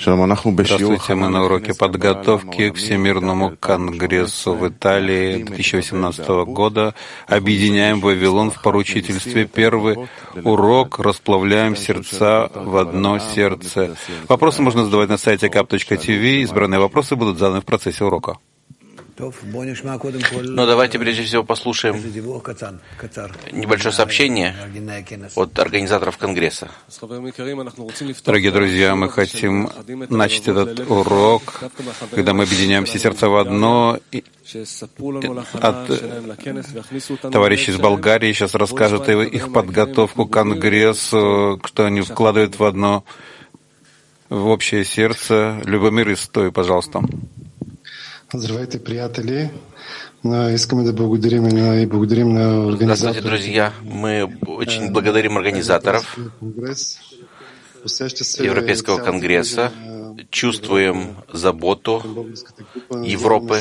Здравствуйте, мы на уроке подготовки к Всемирному конгрессу в Италии 2018 года. Объединяем Вавилон в поручительстве. Первый урок «Расплавляем сердца в одно сердце». Вопросы можно задавать на сайте kap.tv. Избранные вопросы будут заданы в процессе урока. Но давайте прежде всего послушаем небольшое сообщение от организаторов Конгресса. Дорогие друзья, мы хотим начать этот урок, когда мы объединяем все сердца в одно. От товарищей из Болгарии сейчас расскажут их подготовку к Конгрессу, что они вкладывают в общее сердце. Любомир из Той, пожалуйста. Здравствуйте, приятели. Здравствуйте, друзья. Мы очень благодарим организаторов Европейского конгресса, чувствуем заботу Европы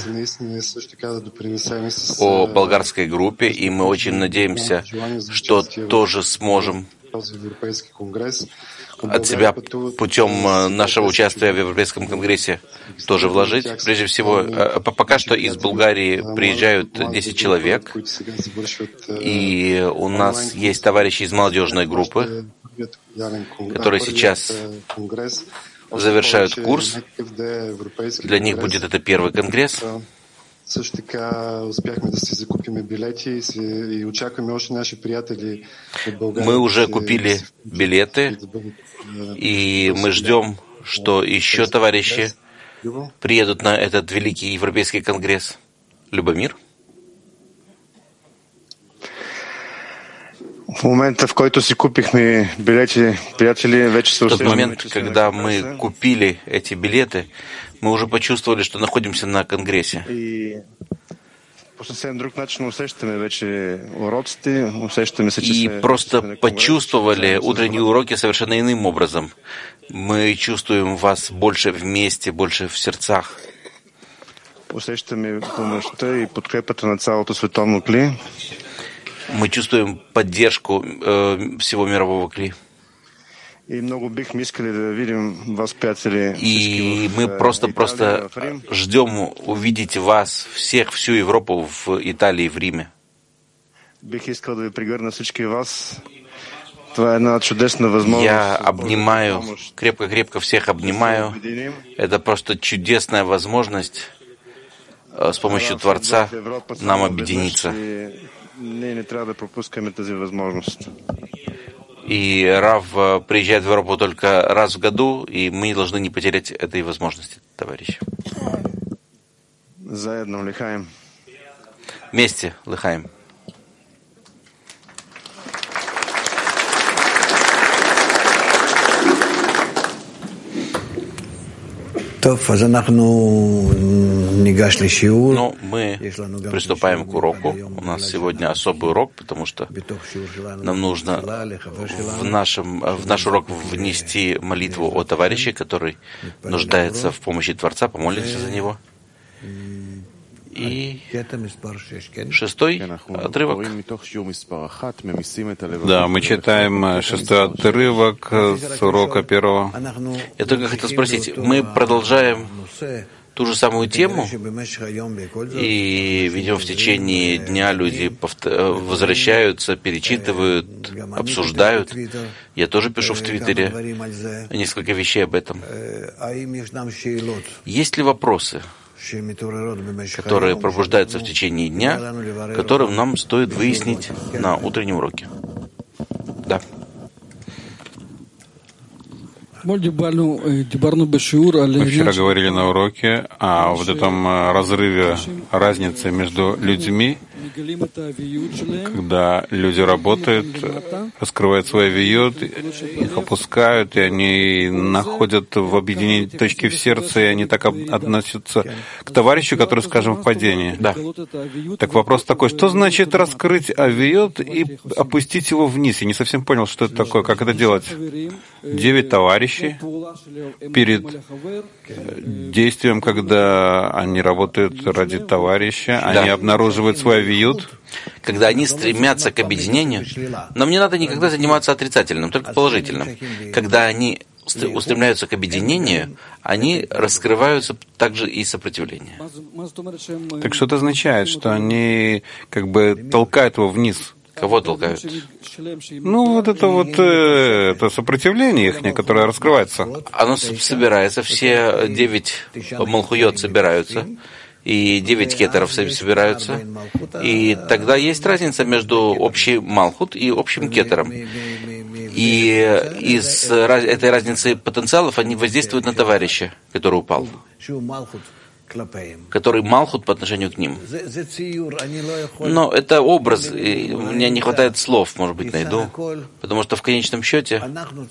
о болгарской группе, и мы очень надеемся, что тоже сможем от себя путем нашего участия в Европейском конгрессе тоже вложить. Прежде всего, пока что из Болгарии приезжают 10 человек, и у нас есть товарищи из молодежной группы, которые сейчас завершают курс. Для них будет это первый конгресс. Мы уже купили билеты, и мы ждем, что еще товарищи приедут на этот великий европейский конгресс. Любомир? В тот момент, когда мы купили эти билеты, мы уже почувствовали, что находимся на конгрессе. И просто почувствовали утренние уроки совершенно иным образом. Мы чувствуем вас больше вместе, больше в сердцах. Мы чувствуем поддержку всего мирового кли. И мы просто ждем увидеть вас, всех, всю Европу в Италии, в Риме. Я обнимаю, крепко-крепко всех обнимаю. Это просто чудесная возможность с помощью Творца нам объединиться. И Рав приезжает в Европу только раз в году, и мы должны не потерять этой возможности, товарищи. Вместе лыхаем. Ну, мы приступаем к уроку. У нас сегодня особый урок, потому что нам нужно в наш урок внести молитву о товарище, который нуждается в помощи Творца, помолимся за него. И 6-й отрывок. Да, мы читаем 6-й отрывок с урока 1. Я только хотел спросить, мы продолжаем ту же самую тему, и, видимо, в течение дня люди возвращаются, перечитывают, обсуждают. Я тоже пишу в Твиттере несколько вещей об этом. Есть ли вопросы, которые пробуждаются в течение дня, которым нам стоит выяснить на утреннем уроке? Да. Мы вчера говорили на уроке о вот этом разрыве, разнице между людьми, когда люди работают, раскрывают свой авиют, их опускают, и они находят в объединении точки в сердце, и они так относятся к товарищу, который, скажем, в падении. Да. Так вопрос такой, что значит раскрыть авиют и опустить его вниз? Я не совсем понял, что это такое, как это делать. 9 товарищей перед действием, когда они работают ради товарища, они обнаруживают свой авиют. Когда они стремятся к объединению, нам не надо никогда заниматься отрицательным, только положительным. Когда они устремляются к объединению, они раскрываются также и сопротивление. Так что это означает, что они как бы толкают его вниз? Кого толкают? Это сопротивление их, которое раскрывается. Оно собирается, все 9 малхуйот собираются, и 9 кетеров собираются, и тогда есть разница между общим малхут и общим кетером. И из этой разницы потенциалов они воздействуют на товарища, который упал, который малхут по отношению к ним. Но это образ, и у меня не хватает слов, может быть, найду, потому что в конечном счете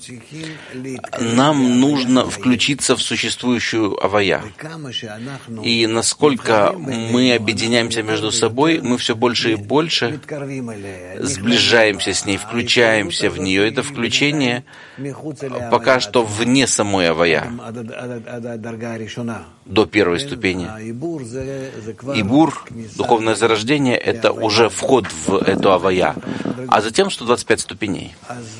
нам нужно включиться в существующую авая. И насколько мы объединяемся между собой, мы все больше и больше сближаемся с ней, включаемся в нее. Это включение пока что вне самой авая, до первой ступени. Ибур, духовное зарождение, это уже вход в эту авая, а затем 125 ступеней.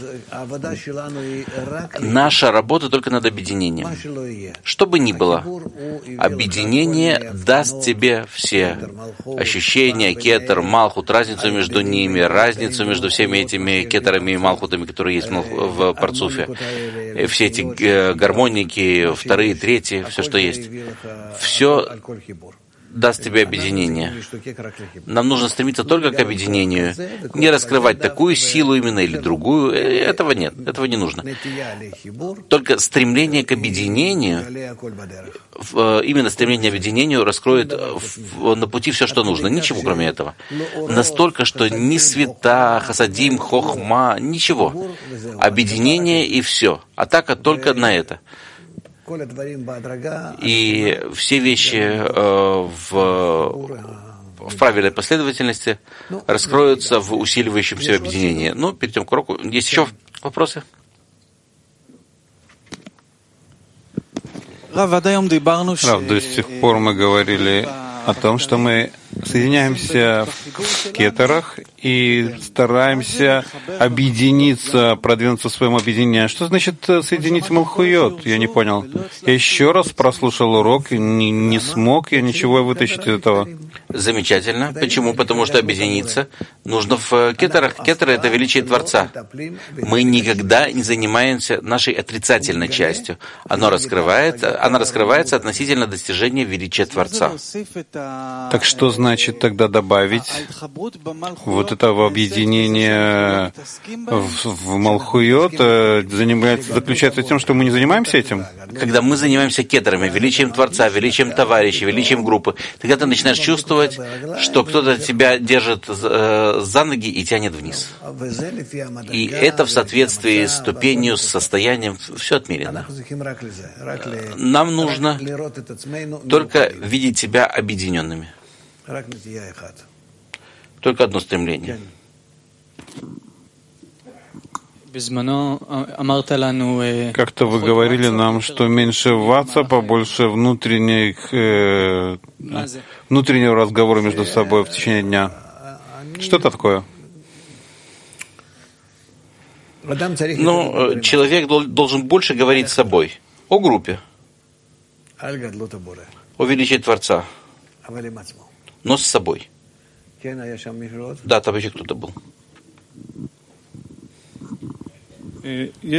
Наша работа только над объединением. Что бы ни было, объединение даст тебе все ощущения, кетер, малхут, разницу между ними, разницу между всеми этими кетерами и малхутами, которые есть в парцуфе. Все эти гармоники, вторые, третьи, все, что есть. Все даст тебе объединение. Нам нужно стремиться только к объединению, не раскрывать такую силу именно или другую. Этого нет, этого не нужно. Только стремление к объединению, именно стремление к объединению раскроет на пути все, что нужно. Ничего, кроме этого. Настолько, что ни света, хасадим, хохма, ничего. Объединение и все. Атака только на это. И все вещи в правильной последовательности раскроются в усиливающемся объединении. Ну, перейдем к уроку. Есть еще вопросы? Рав, до сих пор мы говорили о том, что мы соединяемся в кетерах и стараемся объединиться, продвинуться в своем объединении. Что значит соединить малхуйот? Я не понял. Я еще раз прослушал урок и не смог я ничего вытащить из этого. Замечательно. Почему? Потому что объединиться нужно в кетерах. Кетеры — это величие Творца. Мы никогда не занимаемся нашей отрицательной частью. Она раскрывается относительно достижения величия Творца. Так что значит тогда добавить вот этого объединения в Малхуйот? Заключается в том, что мы не занимаемся этим? Когда мы занимаемся кетерами, величием Творца, величием товарища, величием группы, тогда ты начинаешь чувствовать, что кто-то тебя держит за ноги и тянет вниз. И это в соответствии с ступенью, с состоянием, все отмерено. Нам нужно только видеть себя объединенными. Только одно стремление. Как-то вы говорили нам, что меньше ватсапа, больше внутреннего разговора между собой в течение дня. Что это такое? Ну, человек должен больше говорить с собой о группе, о величии Творца, но с собой. Да, там еще кто-то был. У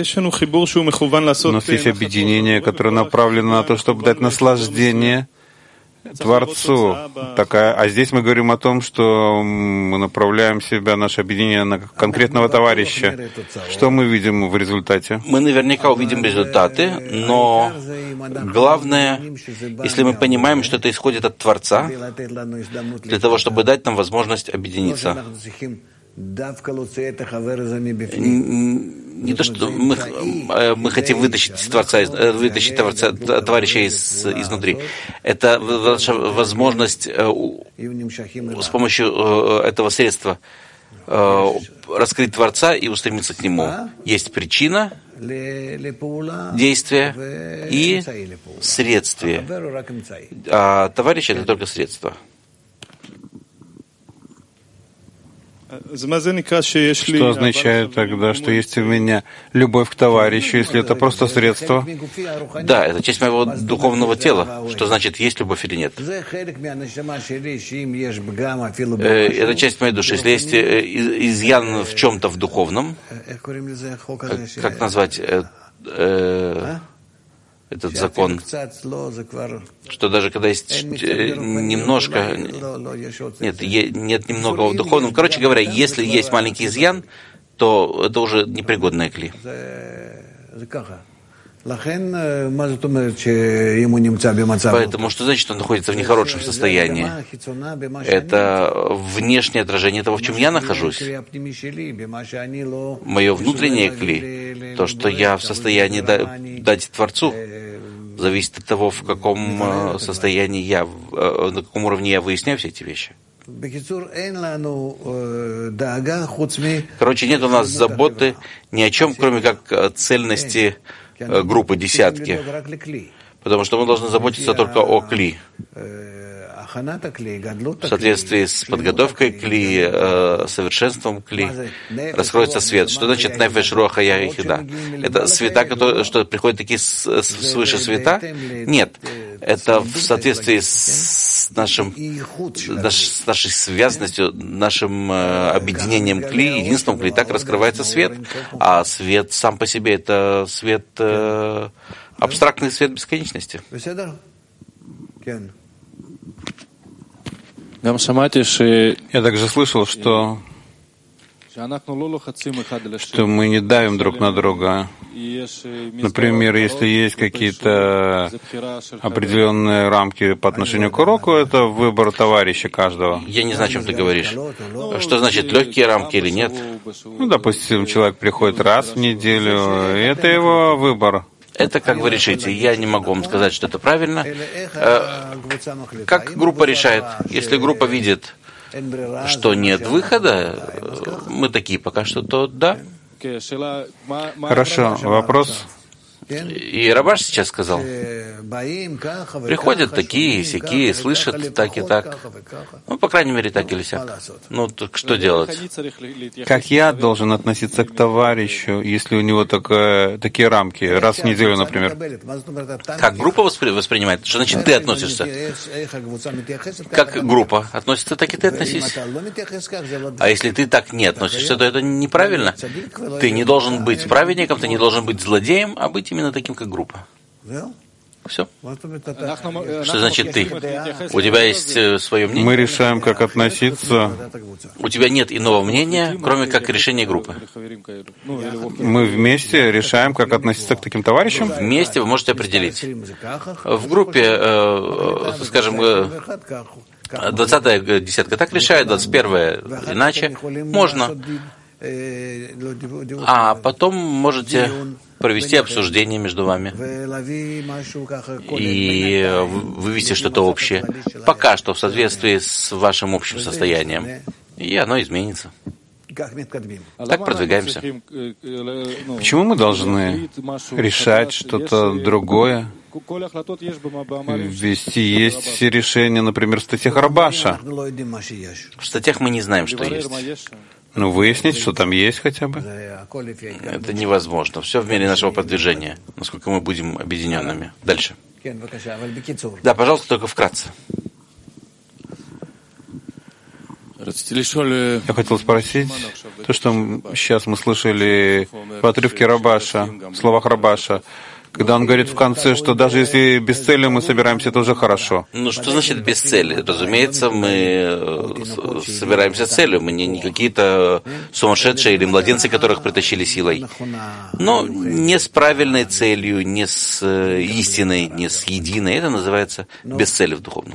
нас есть объединение, которое направлено на то, чтобы дать наслаждение Творцу. А здесь мы говорим о том, что мы направляем себя, наше объединение, на конкретного товарища. Что мы видим в результате? Мы наверняка увидим результаты, но главное, если мы понимаем, что это исходит от Творца, для того, чтобы дать нам возможность объединиться. Не то, что мы хотим вытащить товарища изнутри. Это наша возможность с помощью этого средства раскрыть Творца и устремиться к Нему. Есть причина действия и средствие. А товарищ — это только средство. Что означает тогда, что есть у меня любовь к товарищу, если это просто средство? Да, это часть моего духовного тела. Что значит, есть любовь или нет? Это часть моей души. Если есть изъян в чем-то в духовном, как назвать этот закон, что даже когда есть немножко, нет немного в духовном. Короче говоря, если есть маленький изъян, то это уже непригодное кли. Поэтому что значит, он находится в нехорошем состоянии? Это внешнее отражение того, в чем я нахожусь. Мое внутреннее кли, то, что я в состоянии дать Творцу, зависит от того, в каком состоянии я, на каком уровне я выясняю все эти вещи. Короче, нет у нас заботы ни о чем, кроме как цельности группы десятки, потому что мы должны заботиться только о кли. В соответствии с подготовкой кли, совершенством кли, раскроется свет. Что значит нефеш руах хая ехида? Это света, что приходят такие свыше света? Нет. Это в соответствии с нашей связанностью, нашим объединением кли, единством кли, так раскрывается свет. А свет сам по себе — это свет, абстрактный свет бесконечности. Я также слышал, что мы не давим друг на друга. Например, если есть какие-то определенные рамки по отношению к уроку, это выбор товарища каждого. Я не знаю, о чем ты говоришь. Что значит легкие рамки или нет? Ну, допустим, человек приходит раз в неделю, и это его выбор. Это как вы решите. Я не могу вам сказать, что это правильно. Как группа решает? Если группа видит, что нет выхода, мы такие пока что, то да. Хорошо. Вопрос. И Рабаш сейчас сказал, приходят такие, сякие, слышат так и так. Ну, по крайней мере, так или сяк. Ну, так что делать? Как я должен относиться к товарищу, если у него такие рамки, раз в неделю, например? Как группа воспринимает? Что значит ты относишься? Как группа относится, так и ты относись. А если ты так не относишься, то это неправильно. Ты не должен быть праведником, ты не должен быть злодеем, а быть именно таким, как группа. Все. Что значит ты? У тебя есть свое мнение? Мы решаем, как относиться. У тебя нет иного мнения, кроме как решения группы. Мы вместе решаем, как относиться к таким товарищам? Вместе вы можете определить. В группе, скажем, 20-я десятка так решает, 21-я иначе. Можно. А потом можете провести обсуждение между вами и вывести что-то общее. Пока что в соответствии с вашим общим состоянием. И оно изменится. Так продвигаемся. Почему мы должны решать что-то другое? Ведь есть все решения, например, в статьях Рабаша. В статьях мы не знаем, что есть. Ну, выяснить, что там есть хотя бы. Это невозможно. Все в мере нашего продвижения, насколько мы будем объединенными. Дальше. Да, пожалуйста, только вкратце. Я хотел спросить, то, что сейчас мы слышали в отрывке Рабаша, в словах Рабаша, когда он говорит в конце, что даже если без цели мы собираемся, это уже хорошо. Ну, что значит без цели? Разумеется, мы собираемся с целью. Мы не какие-то сумасшедшие или младенцы, которых притащили силой. Но не с правильной целью, не с истиной, не с единой. Это называется без цели в духовном.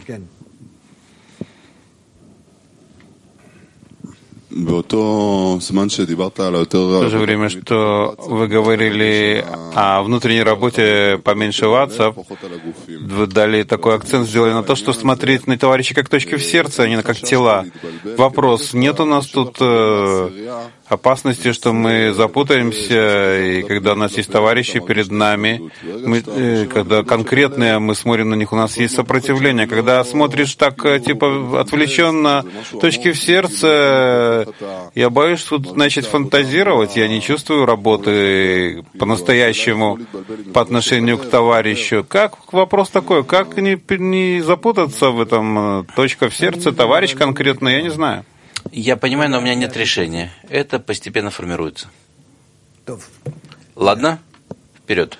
В то же время, что вы говорили о внутренней работе поменьше ватсап, вы дали такой акцент, сделали на то, что смотреть на товарищей как точки в сердце, а не как тела. Вопрос, нет у нас тут опасности, что мы запутаемся, и когда у нас есть товарищи перед нами, когда конкретные мы смотрим на них, у нас есть сопротивление. Когда смотришь так, типа, отвлеченно, точки в сердце, я боюсь тут начать фантазировать, я не чувствую работы по-настоящему по отношению к товарищу. Как вопрос такой, как не запутаться в этом, точка в сердце, товарищ конкретно, я не знаю. Я понимаю, но у меня нет решения. Это постепенно формируется. Ладно? Вперед.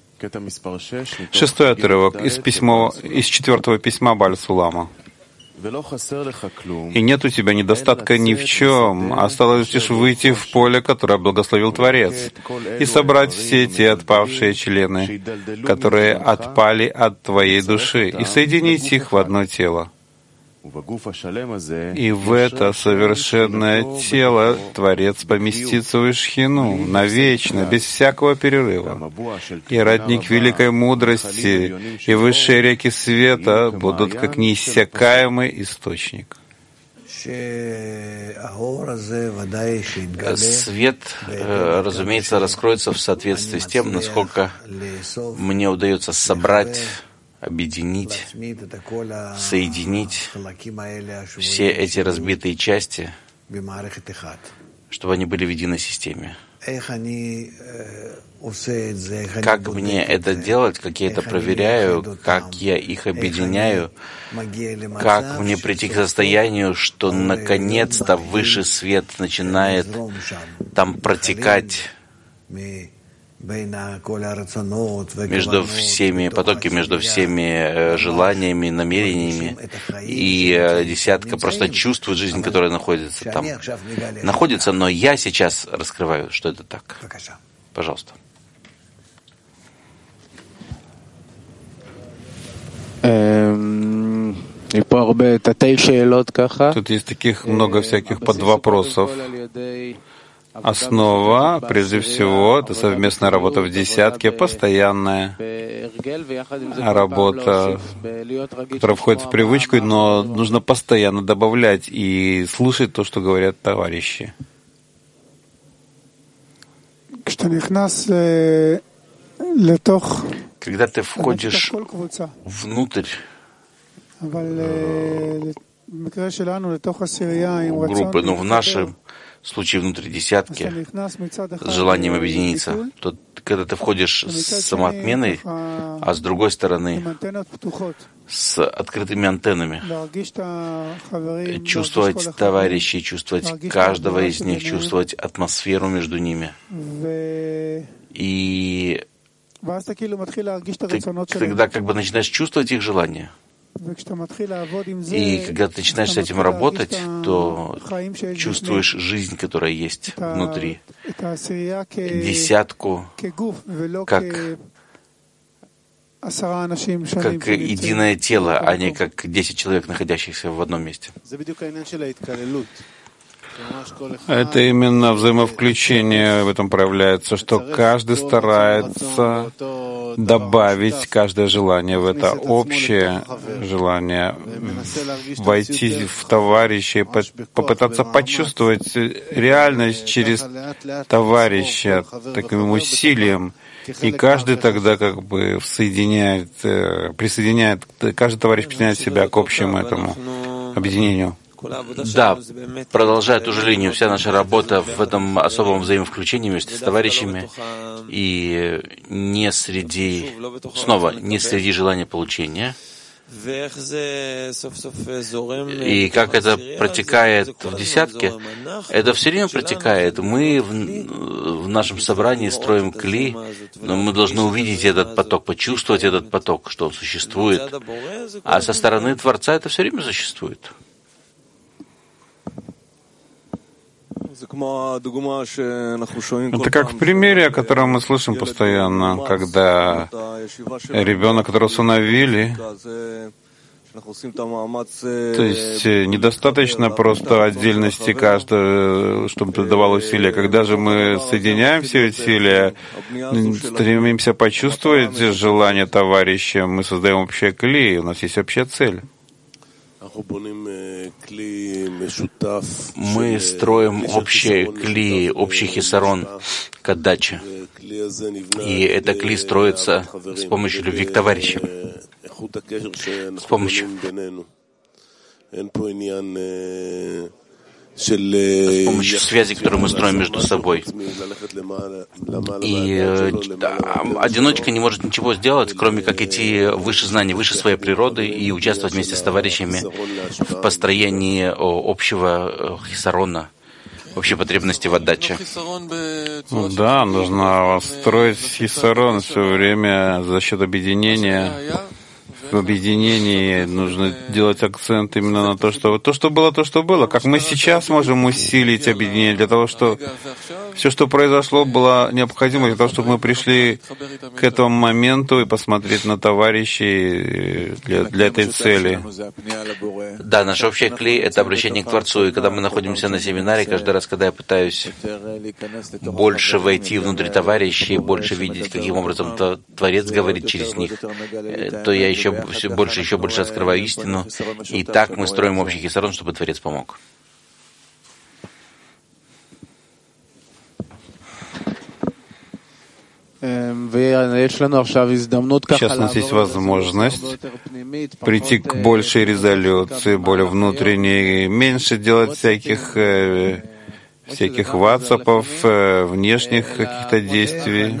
6-й отрывок из 4-го письма Баль-Сулама. «И нет у тебя недостатка ни в чем, осталось лишь выйти в поле, которое благословил Творец, и собрать все те отпавшие члены, которые отпали от твоей души, и соединить их в одно тело. И в это совершенное тело Творец поместит свою шхину навечно, без всякого перерыва. И родник великой мудрости и высшие реки света будут как неиссякаемый источник». Свет, разумеется, раскроется в соответствии с тем, насколько мне удается собрать, объединить, соединить все эти разбитые части, чтобы они были в единой системе. Как мне это делать, как я это проверяю, как я их объединяю, как мне прийти к состоянию, что наконец-то высший свет начинает там протекать между всеми потоками, между всеми желаниями, намерениями, и десятка просто чувствует жизнь, которая находится там. Находится, но я сейчас раскрываю, что это так. Пожалуйста. Тут есть таких много всяких подвопросов. Основа, прежде всего, это совместная работа в десятке, постоянная работа, которая входит в привычку, но нужно постоянно добавлять и слушать то, что говорят товарищи. Когда ты входишь внутрь группы, но в нашем случае внутри десятки, с желанием объединиться, то когда ты входишь с самоотменой, а с другой стороны с открытыми антеннами, чувствовать товарищей, чувствовать каждого из них, чувствовать атмосферу между ними. И ты тогда как бы начинаешь чувствовать их желания. И когда ты начинаешь с этим работать, то чувствуешь жизнь, которая есть внутри. Десятку как единое тело, а не как 10 человек, находящихся в одном месте. Это именно взаимовключение в этом проявляется, что каждый старается добавить каждое желание в это общее желание, войти в товарища, попытаться почувствовать реальность через товарища таким усилием. И каждый тогда как бы присоединяет, каждый товарищ присоединяет себя к общему этому объединению. Да, продолжая ту же линию, вся наша работа в этом особом взаимовключении вместе с товарищами и не среди желания получения. И как это протекает в десятке, это все время протекает. Мы в нашем собрании строим кли, но мы должны увидеть этот поток, почувствовать этот поток, что он существует. А со стороны Творца это все время существует. Это как в примере, о котором мы слышим постоянно, когда ребенок, которого усыновили, то есть недостаточно просто отдельности каждого, чтобы придавал усилия. Когда же мы соединяем все усилия, стремимся почувствовать желание товарища, мы создаем общее клей, у нас есть общая цель. Мы строим общие кли, общий хисарон к отдаче. И это кли строится с помощью любви к товарищам, с помощью связи, которые мы строим между собой. И одиночка не может ничего сделать, кроме как идти выше знаний, выше своей природы и участвовать вместе с товарищами в построении общего хисарона, общей потребности в отдаче. Да, нужно строить хисарон все время за счет объединения. В объединении нужно делать акцент именно на то, что было, то, что было. Как мы сейчас можем усилить объединение для того, чтобы все, что произошло, было необходимо для того, чтобы мы пришли к этому моменту и посмотреть на товарищей для этой цели. Да, наш общий клей — это обращение к Творцу. И когда мы находимся на семинаре, каждый раз, когда я пытаюсь больше войти внутрь товарищей, больше видеть, каким образом Творец говорит через них, то я еще больше открываю истину. И так мы строим общий хисарон, чтобы Творец помог. Сейчас у нас есть возможность прийти к большей резолюции, более внутренней, меньше делать всяких ватсапов, внешних каких-то действий.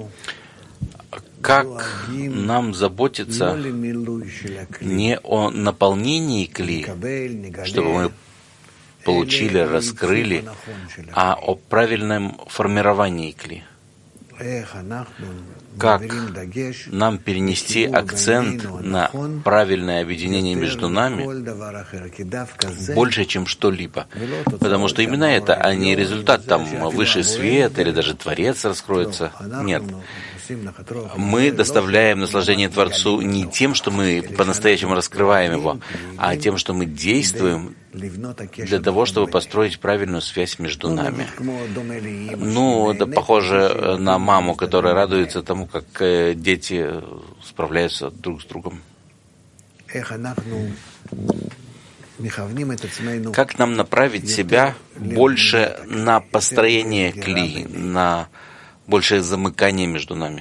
Как нам заботиться не о наполнении кли, чтобы мы получили, раскрыли, а о правильном формировании кли? Как нам перенести акцент на правильное объединение между нами больше, чем что-либо? Потому что именно это, а не результат, там, высший свет или даже Творец раскроется. Нет. Мы доставляем наслаждение Творцу не тем, что мы по-настоящему раскрываем его, а тем, что мы действуем для того, чтобы построить правильную связь между нами. Ну, это похоже на маму, которая радуется тому, как дети справляются друг с другом. Как нам направить себя больше на построение кли, на большее замыкание между нами?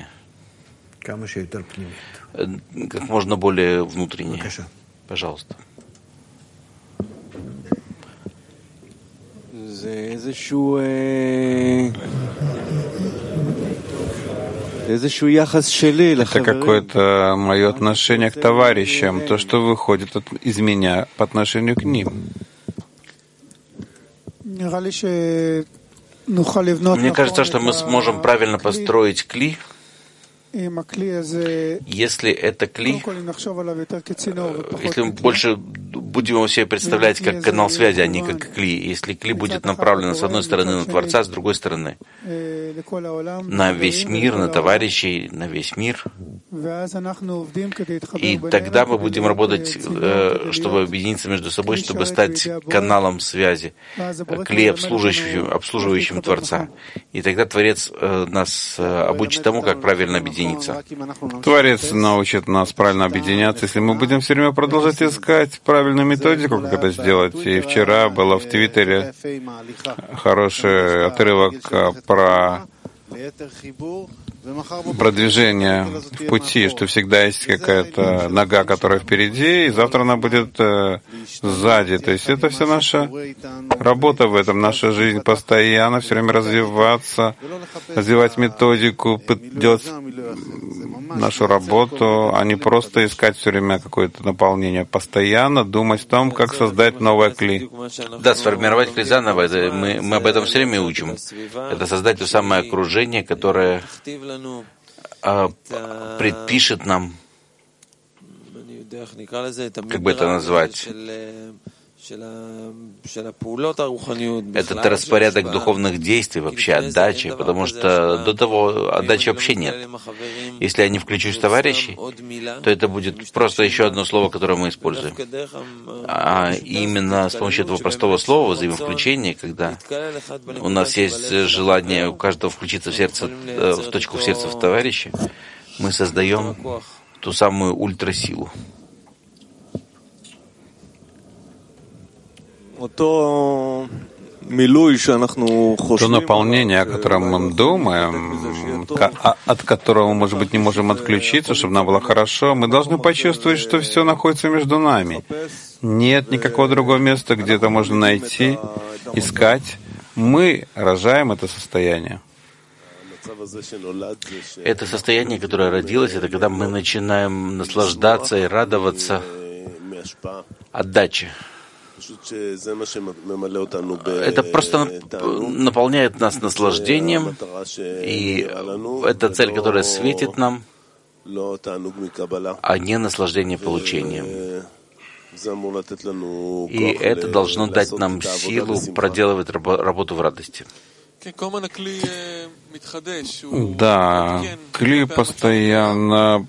Как можно более внутреннее. Пожалуйста. Это какое-то мое отношение к товарищам, то, что выходит из меня по отношению к ним. Мне кажется, что мы сможем правильно построить кли, если это кли, если мы больше будем его себе представлять как канал связи, а не как кли. Если кли будет направлено с одной стороны на Творца, с другой стороны на весь мир, на товарищей, на весь мир. И тогда мы будем работать, чтобы объединиться между собой, чтобы стать каналом связи, кли, обслуживающим Творца. И тогда Творец нас обучит тому, как правильно объединиться. Творец научит нас правильно объединяться, если мы будем все время продолжать искать правильную методику, как это сделать. И вчера было в Твиттере хороший отрывок про продвижение в пути, что всегда есть какая-то нога, которая впереди, и завтра она будет сзади. То есть это все наша работа в этом, наша жизнь постоянно, все время развиваться, развивать методику, делать нашу работу, а не просто искать все время какое-то наполнение. Постоянно думать о том, как создать новое кли. Да, сформировать кли заново, мы об этом все время учим. Это создать то самое окружение, которое предпишет нам, как бы это назвать, этот распорядок духовных действий, вообще отдачи, потому что до того отдачи вообще нет. Если я не включусь в товарищей, то это будет просто еще одно слово, которое мы используем. А именно с помощью этого простого слова, взаимовключения, когда у нас есть желание у каждого включиться в сердце, в точку в сердце в товарища, мы создаем ту самую ультрасилу. то наполнение, о котором мы думаем, от которого, может быть, не можем отключиться, чтобы нам было хорошо, мы должны почувствовать, что все находится между нами. Нет никакого другого места, где это можно найти, искать. Мы рожаем это состояние. Это состояние, которое родилось, это когда мы начинаем наслаждаться и радоваться отдаче. Это просто наполняет нас наслаждением, и это цель, которая светит нам, а не наслаждение получением. И это должно дать нам силу проделывать работу в радости. Да, кли постоянно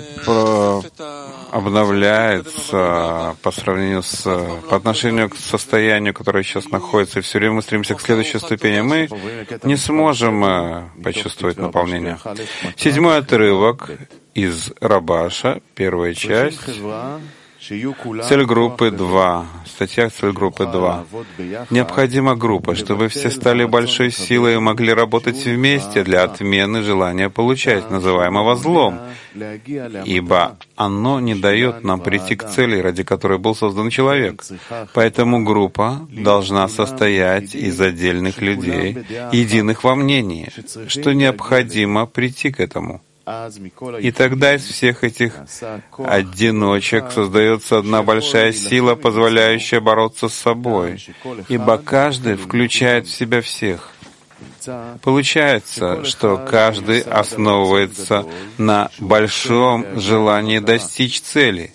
обновляется по отношению к состоянию, которое сейчас находится, и все время мы стремимся к следующей ступени. Мы не сможем почувствовать наполнение. 7-й отрывок из Рабаша, первая часть. Цель группы 2. В статьях цель группы 2. Необходима группа, чтобы все стали большой силой и могли работать вместе для отмены желания получать, называемого злом, ибо оно не дает нам прийти к цели, ради которой был создан человек. Поэтому группа должна состоять из отдельных людей, единых во мнении, что необходимо прийти к этому. И тогда из всех этих одиночек создается одна большая сила, позволяющая бороться с собой, ибо каждый включает в себя всех. Получается, что каждый основывается на большом желании достичь цели.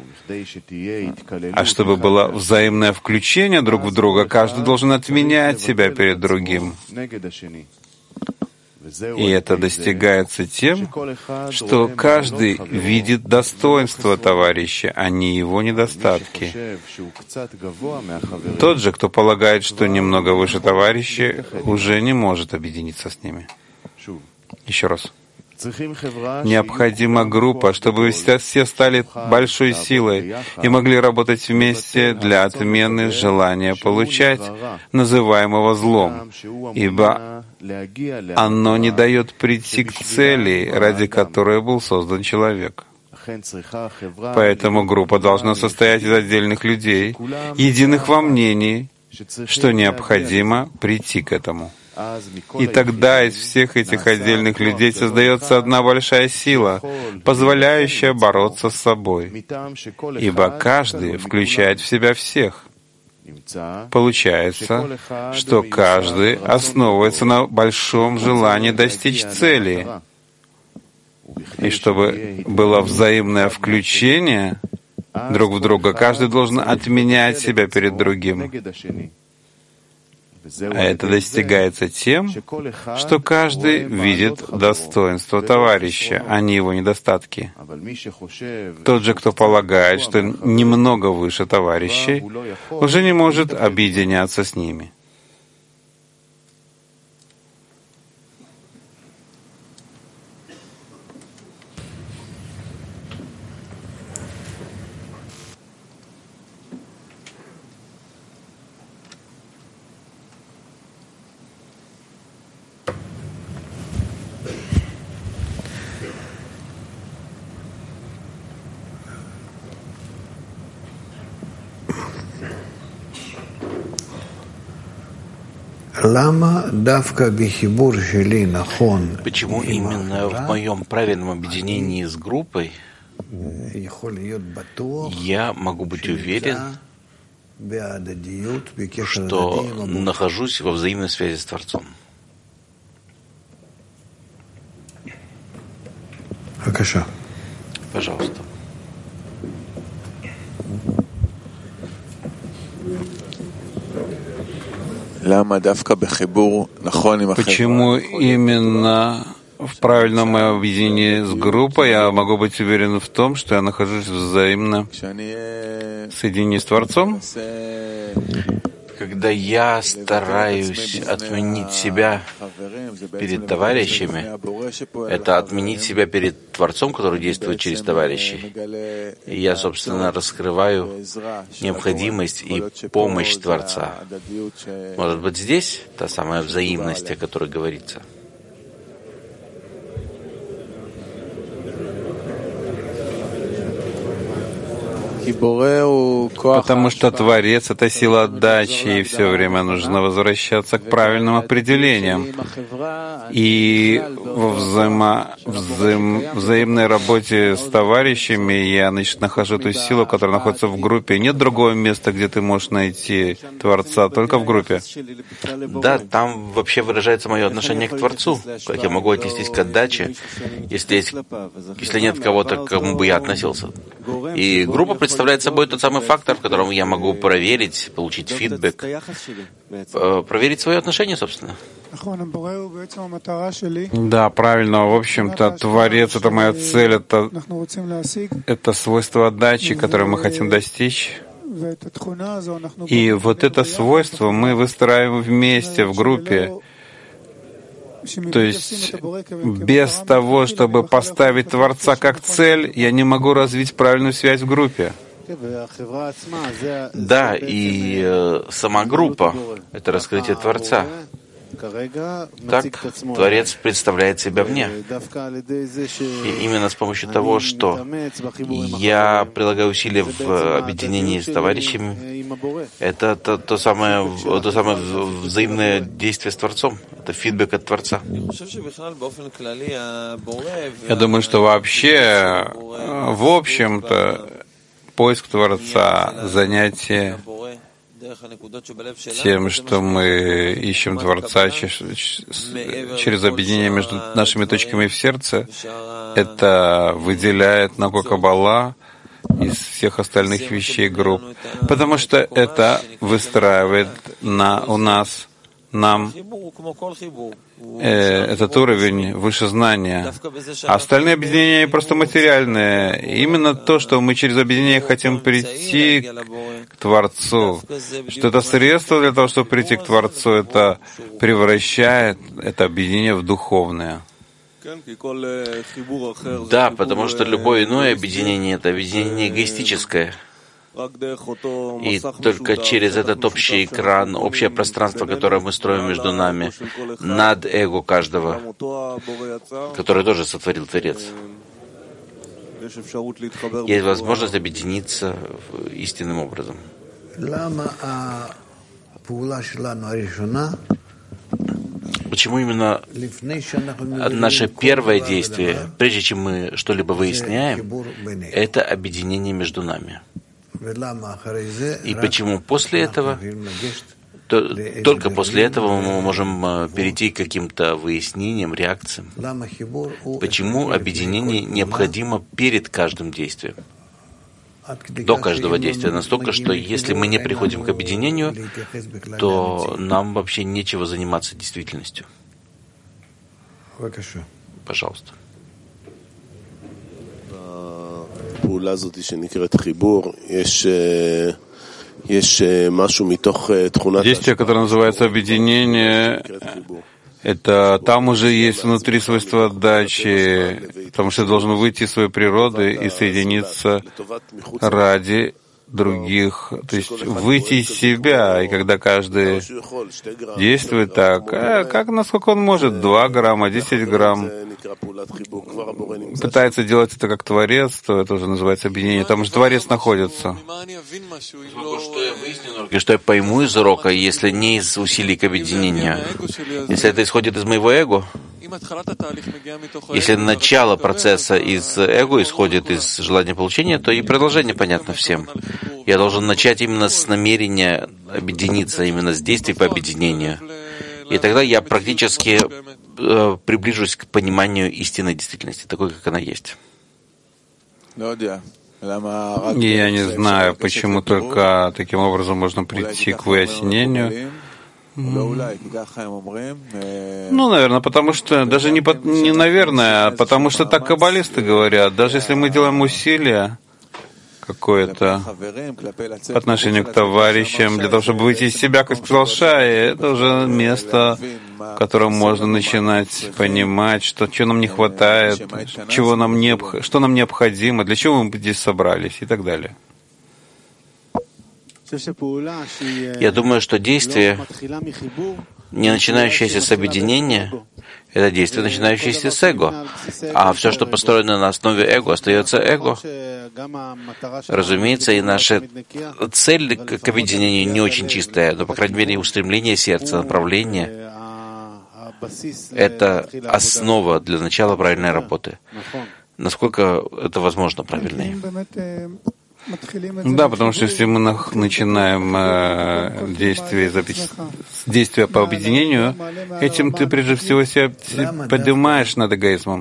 А чтобы было взаимное включение друг в друга, каждый должен отменять себя перед другим. И это достигается тем, что каждый видит достоинство товарища, а не его недостатки. Тот же, кто полагает, что немного выше товарища, уже не может объединиться с ними. Еще раз. Необходима группа, чтобы все стали большой силой и могли работать вместе для отмены желания получать, называемого злом, ибо оно не дает прийти к цели, ради которой был создан человек. Поэтому группа должна состоять из отдельных людей, единых во мнении, что необходимо прийти к этому. И тогда из всех этих отдельных людей создается одна большая сила, позволяющая бороться с собой, ибо каждый включает в себя всех. Получается, что каждый основывается на большом желании достичь цели. И чтобы было взаимное включение друг в друга, каждый должен отменять себя перед другим. А это достигается тем, что каждый видит достоинство товарища, а не его недостатки. Тот же, кто полагает, что немного выше товарищей, уже не может объединяться с ними. Почему именно в моем правильном объединении с группой я могу быть уверен, что нахожусь во взаимной связи с Творцом? Пожалуйста. Почему именно в правильном объединении с группой я могу быть уверен в том, что я нахожусь в взаимном соединении с Творцом? Когда я стараюсь отменить себя перед товарищами, это отменить себя перед Творцом, который действует через товарищей. И я, собственно, раскрываю необходимость и помощь Творца. Может быть, здесь та самая взаимность, о которой говорится? Потому что Творец — это сила отдачи, и все время нужно возвращаться к правильным определениям. И во взаимной работе с товарищами я нахожу ту силу, которая находится в группе. Нет другого места, где ты можешь найти Творца, только в группе. Да, там вообще выражается мое отношение к Творцу. Как я могу отнестись к отдаче, если нет кого-то, к кому бы я относился. И группа представляет собой тот самый фактор, в котором я могу проверить, получить фидбэк, проверить свое отношение, собственно. Да, правильно. В общем-то, Творец — это моя цель, это свойство отдачи, которое мы хотим достичь. И вот это свойство мы выстраиваем вместе, в группе. То есть без того, чтобы поставить Творца как цель, я не могу развить правильную связь в группе. Да, и сама группа — это раскрытие Творца. Так Творец представляет себя вне. И именно с помощью того, что я прилагаю усилия в объединении с товарищами, это то самое взаимное действие с Творцом, это фидбэк от Творца. Я думаю, что вообще, в общем-то, поиск Творца, занятие тем, что мы ищем Творца через объединение между нашими точками в сердце, это выделяет науку Каббала из всех остальных вещей групп, потому что это выстраивает нам этот уровень выше знания. А остальные объединения просто материальные. Именно то, что мы через объединение хотим прийти к Творцу, что это средство для того, чтобы прийти к Творцу, это превращает это объединение в духовное. Да, потому что любое иное объединение — это объединение эгоистическое. И только через этот общий экран, общее пространство, которое мы строим между нами, над эго каждого, которое тоже сотворил Творец, есть возможность объединиться истинным образом. Почему именно наше первое действие, прежде чем мы что-либо выясняем, это объединение между нами? И почему после этого, только после этого мы можем перейти к каким-то выяснениям, реакциям? Почему объединение необходимо перед каждым действием? До каждого действия настолько, что если мы не приходим к объединению, то нам вообще нечего заниматься действительностью. Пожалуйста. Действие, которое называется объединение, это там уже есть внутри свойство отдачи, потому что ты должен выйти из своей природы и соединиться ради других, то есть выйти из себя. И когда каждый действует так, как насколько он может, 2 грамма, 10 грамм, пытается делать это как Творец, то это уже называется объединение. Там же Творец находится. И что я пойму из урока, если не из усилий к объединению, если это исходит из моего эго, если начало процесса из эго исходит из желания получения, то и продолжение понятно всем. Я должен начать именно с намерения объединиться, именно с действий по объединению. И тогда я практически приближусь к пониманию истинной действительности, такой, как она есть. Я не знаю, почему только таким образом можно прийти к выяснению. Наверное, потому что, даже не наверное, а потому что так каббалисты говорят, даже если мы делаем усилия, какое-то по отношению к товарищам, для того, чтобы выйти из себя, как сказал Шай, это уже место, в котором можно начинать понимать, что нам не хватает, что нам необходимо, для чего мы здесь собрались и так далее. Я думаю, что действие, не начинающееся с объединения, это действие, начинающееся с эго. А все, что построено на основе эго, остается эго. Разумеется, и наша цель к объединению не очень чистая, но, по крайней мере, устремление сердца, направление — это основа для начала правильной работы. Насколько это возможно правильной? Да, потому что если мы начинаем действие по объединению, этим ты прежде всего себя поднимаешь над эгоизмом.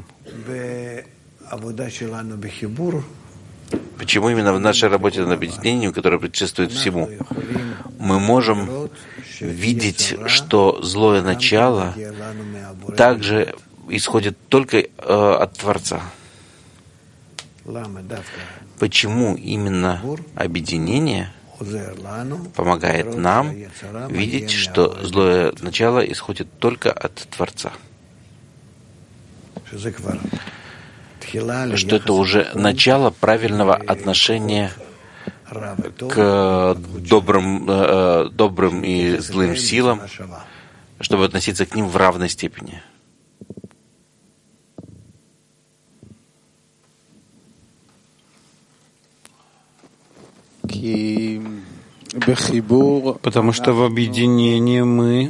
Почему именно в нашей работе над объединением, которая предшествует всему, мы можем видеть, что злое начало также исходит только от Творца? Почему именно объединение помогает нам видеть, что злое начало исходит только от Творца? Что это уже начало правильного отношения к добрым и злым силам, чтобы относиться к ним в равной степени. Потому что в объединении мы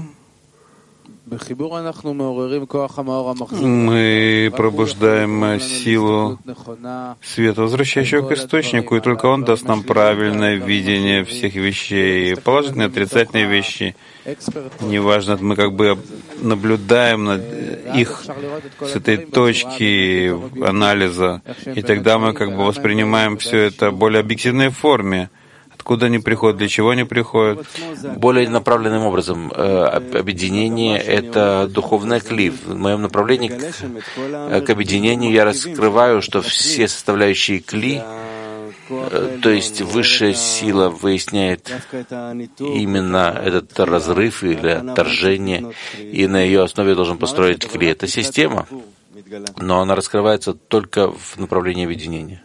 пробуждаем силу света, возвращающего к источнику, и только он даст нам правильное видение всех вещей, положительные, отрицательные вещи. Неважно, мы как бы наблюдаем их с этой точки анализа, и тогда мы как бы воспринимаем все это в более объективной форме. Откуда они приходят, для чего они приходят? Более направленным образом. Объединение — это духовный клиф. В моем направлении к объединению я раскрываю, что все составляющие кли, то есть высшая сила выясняет именно этот разрыв или отторжение, и на ее основе должен построить кли. Это система, но она раскрывается только в направлении объединения.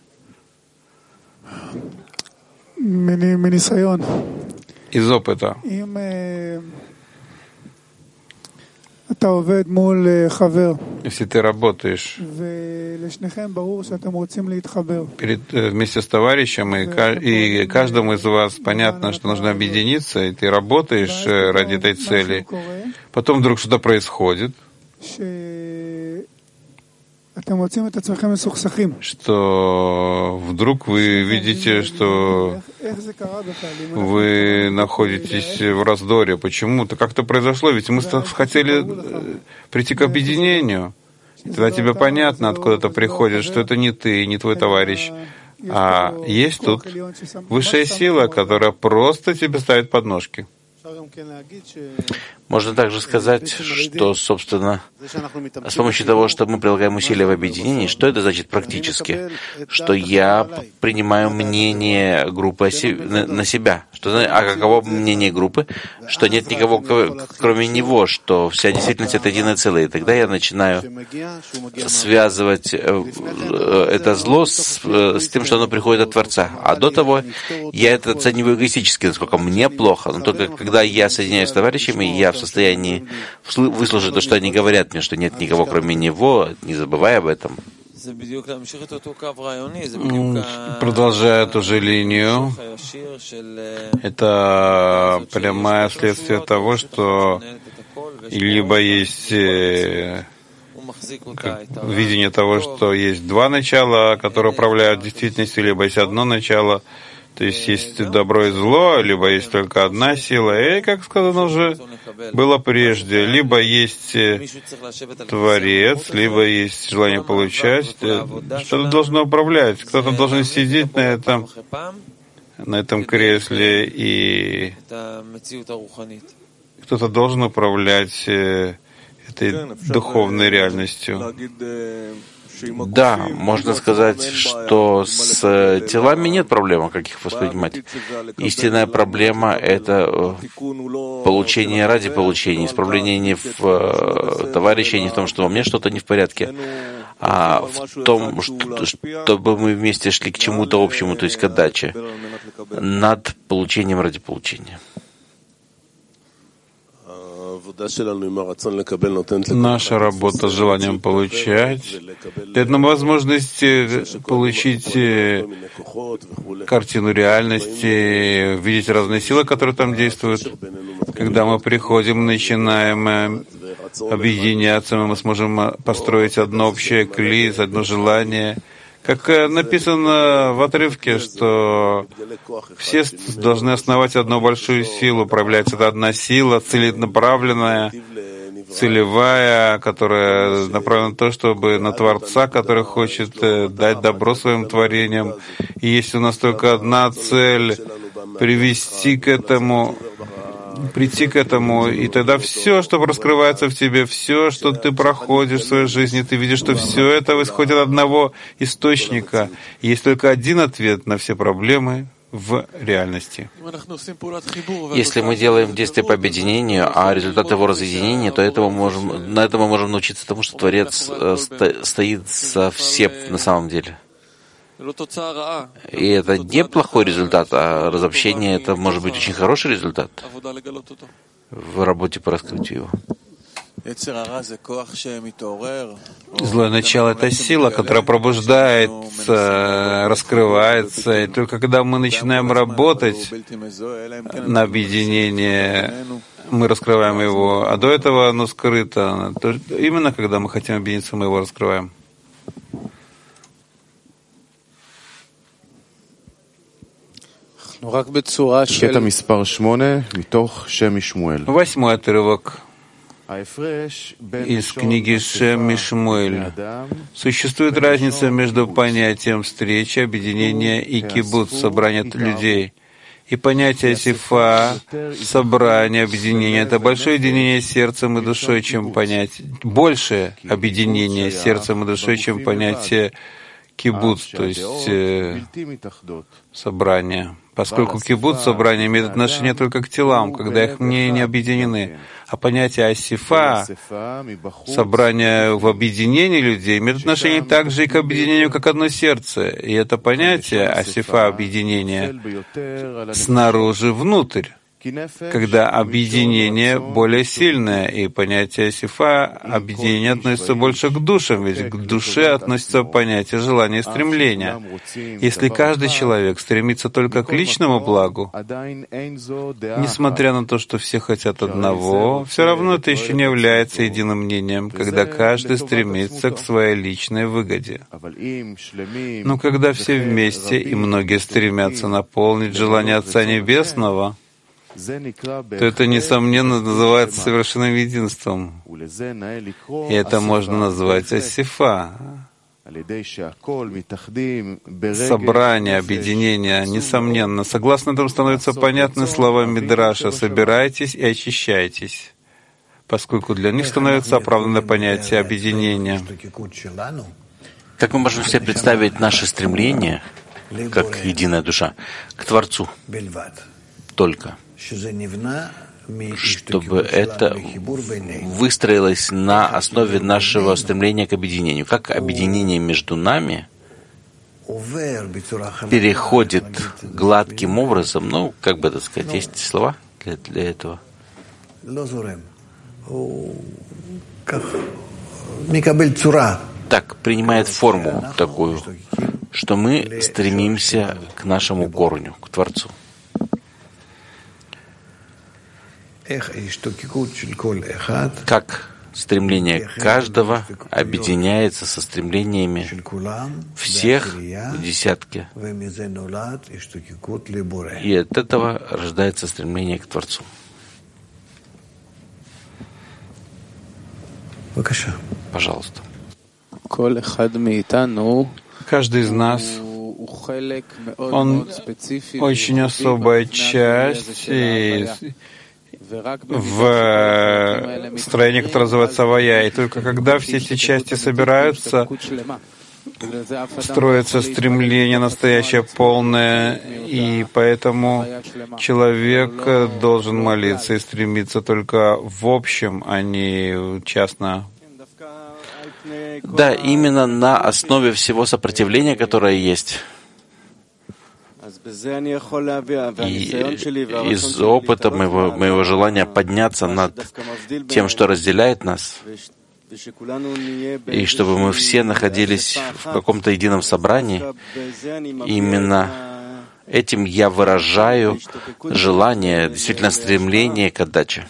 Из опыта. Если ты работаешь вместе с товарищем, и каждому из вас понятно, что нужно объединиться, и ты работаешь ради этой цели, потом вдруг что-то происходит, что вдруг вы видите, что вы находитесь в раздоре. Почему-то как-то произошло, ведь мы хотели прийти к объединению. Тогда тебе понятно, откуда это приходит, что это не ты, не твой товарищ, а есть тут высшая сила, которая просто тебе ставит подножки. Можно также сказать, что, собственно, с помощью того, что мы прилагаем усилия в объединении, что это значит практически? Что я принимаю мнение группы на себя. А каково мнение группы? Что нет никого, кроме него, что вся действительность — это единое целое. И тогда я начинаю связывать это зло с тем, что оно приходит от Творца. А до того я это оцениваю эгоистически, насколько мне плохо. Но только когда я соединяюсь с товарищами, я в состоянии выслушать то, что они говорят мне, что нет никого, кроме него, не забывая об этом. Продолжая ту же линию, это прямое следствие того, что либо есть видение того, что есть два начала, которые управляют действительностью, либо есть одно начало. То есть есть добро и зло, либо есть только одна сила. И, как сказано уже было прежде, либо есть Творец, либо есть желание получать. Что-то должно управлять. Кто-то должен сидеть на этом кресле, и кто-то должен управлять этой духовной реальностью. Да, можно сказать, что с телами нет проблем, как их воспринимать. Истинная проблема — это получение ради получения. Исправление не в товарище, не в том, что во мне что-то не в порядке, а в том, чтобы мы вместе шли к чему-то общему, то есть к отдаче, над получением ради получения. Наша работа с желанием получать дает нам возможность получить картину реальности, видеть разные силы, которые там действуют. Когда мы приходим, начинаем объединяться, мы сможем построить одно общее кли, одно желание. Как написано в отрывке, что все должны основать одну большую силу. Проявляется это одна сила, целенаправленная, целевая, которая направлена на то, чтобы на Творца, который хочет дать добро своим творениям. И если у нас только одна цель — привести к этому, прийти к этому, и тогда все, что раскрывается в тебе, все, что ты проходишь в своей жизни, ты видишь, что все это исходит от одного источника. И есть только один ответ на все проблемы в реальности. Если мы делаем действие по объединению, а результат его разъединения, то на этом мы можем научиться тому, что Творец стоит за всем на самом деле. И это не плохой результат, а разобщение — это может быть очень хороший результат в работе по раскрытию его. Злое начало — это сила, которая пробуждается, раскрывается. И только когда мы начинаем работать на объединение, мы раскрываем его. А до этого оно скрыто. Именно когда мы хотим объединиться, мы его раскрываем. Восьмой отрывок из книги Шем Мишмуэль. Существует разница между понятием встречи, объединения и кибуц, собрания людей, и понятие сифа, собрание, объединение. Это большое единение сердцем и душой, чем понятие, большее объединение сердцем и душой, чем понятие кибуц, то есть собрание. Поскольку кибуц, собрание, имеет отношение только к телам, когда их мнения не объединены. А понятие асифа, собрание в объединении людей, имеет отношение также и к объединению как одно сердце. И это понятие асифа, объединение, снаружи внутрь, когда объединение более сильное, и понятие сифа, объединение относится больше к душам, ведь к душе относится понятие желания и стремления. Если каждый человек стремится только к личному благу, несмотря на то, что все хотят одного, все равно это еще не является единым мнением, когда каждый стремится к своей личной выгоде. Но когда все вместе, и многие стремятся наполнить желание Отца Небесного, то это, несомненно, называется совершенным единством. И это можно назвать асифа. Собрание, объединение, несомненно. Согласно этому становятся понятны слова Мидраша: «Собирайтесь и очищайтесь», поскольку для них становится оправданное понятие объединения. Как мы можем себе представить наше стремление, как единая душа, к Творцу только, чтобы это выстроилось на основе нашего стремления к объединению. Как объединение между нами переходит гладким образом, как бы это сказать, есть слова для этого? Так, принимает форму такую, что мы стремимся к нашему корню, к Творцу. Как стремление каждого объединяется со стремлениями всех в десятке. И от этого рождается стремление к Творцу. Пожалуйста. Каждый из нас, он очень особая часть, в строении, которое называется авая. И только когда все эти части собираются, строится стремление настоящее, полное, и поэтому человек должен молиться и стремиться только в общем, а не частно. Да, именно на основе всего сопротивления, которое есть. И из опыта моего желания подняться над тем, что разделяет нас, и чтобы мы все находились в каком-то едином собрании, именно этим я выражаю желание, действительно стремление к отдаче.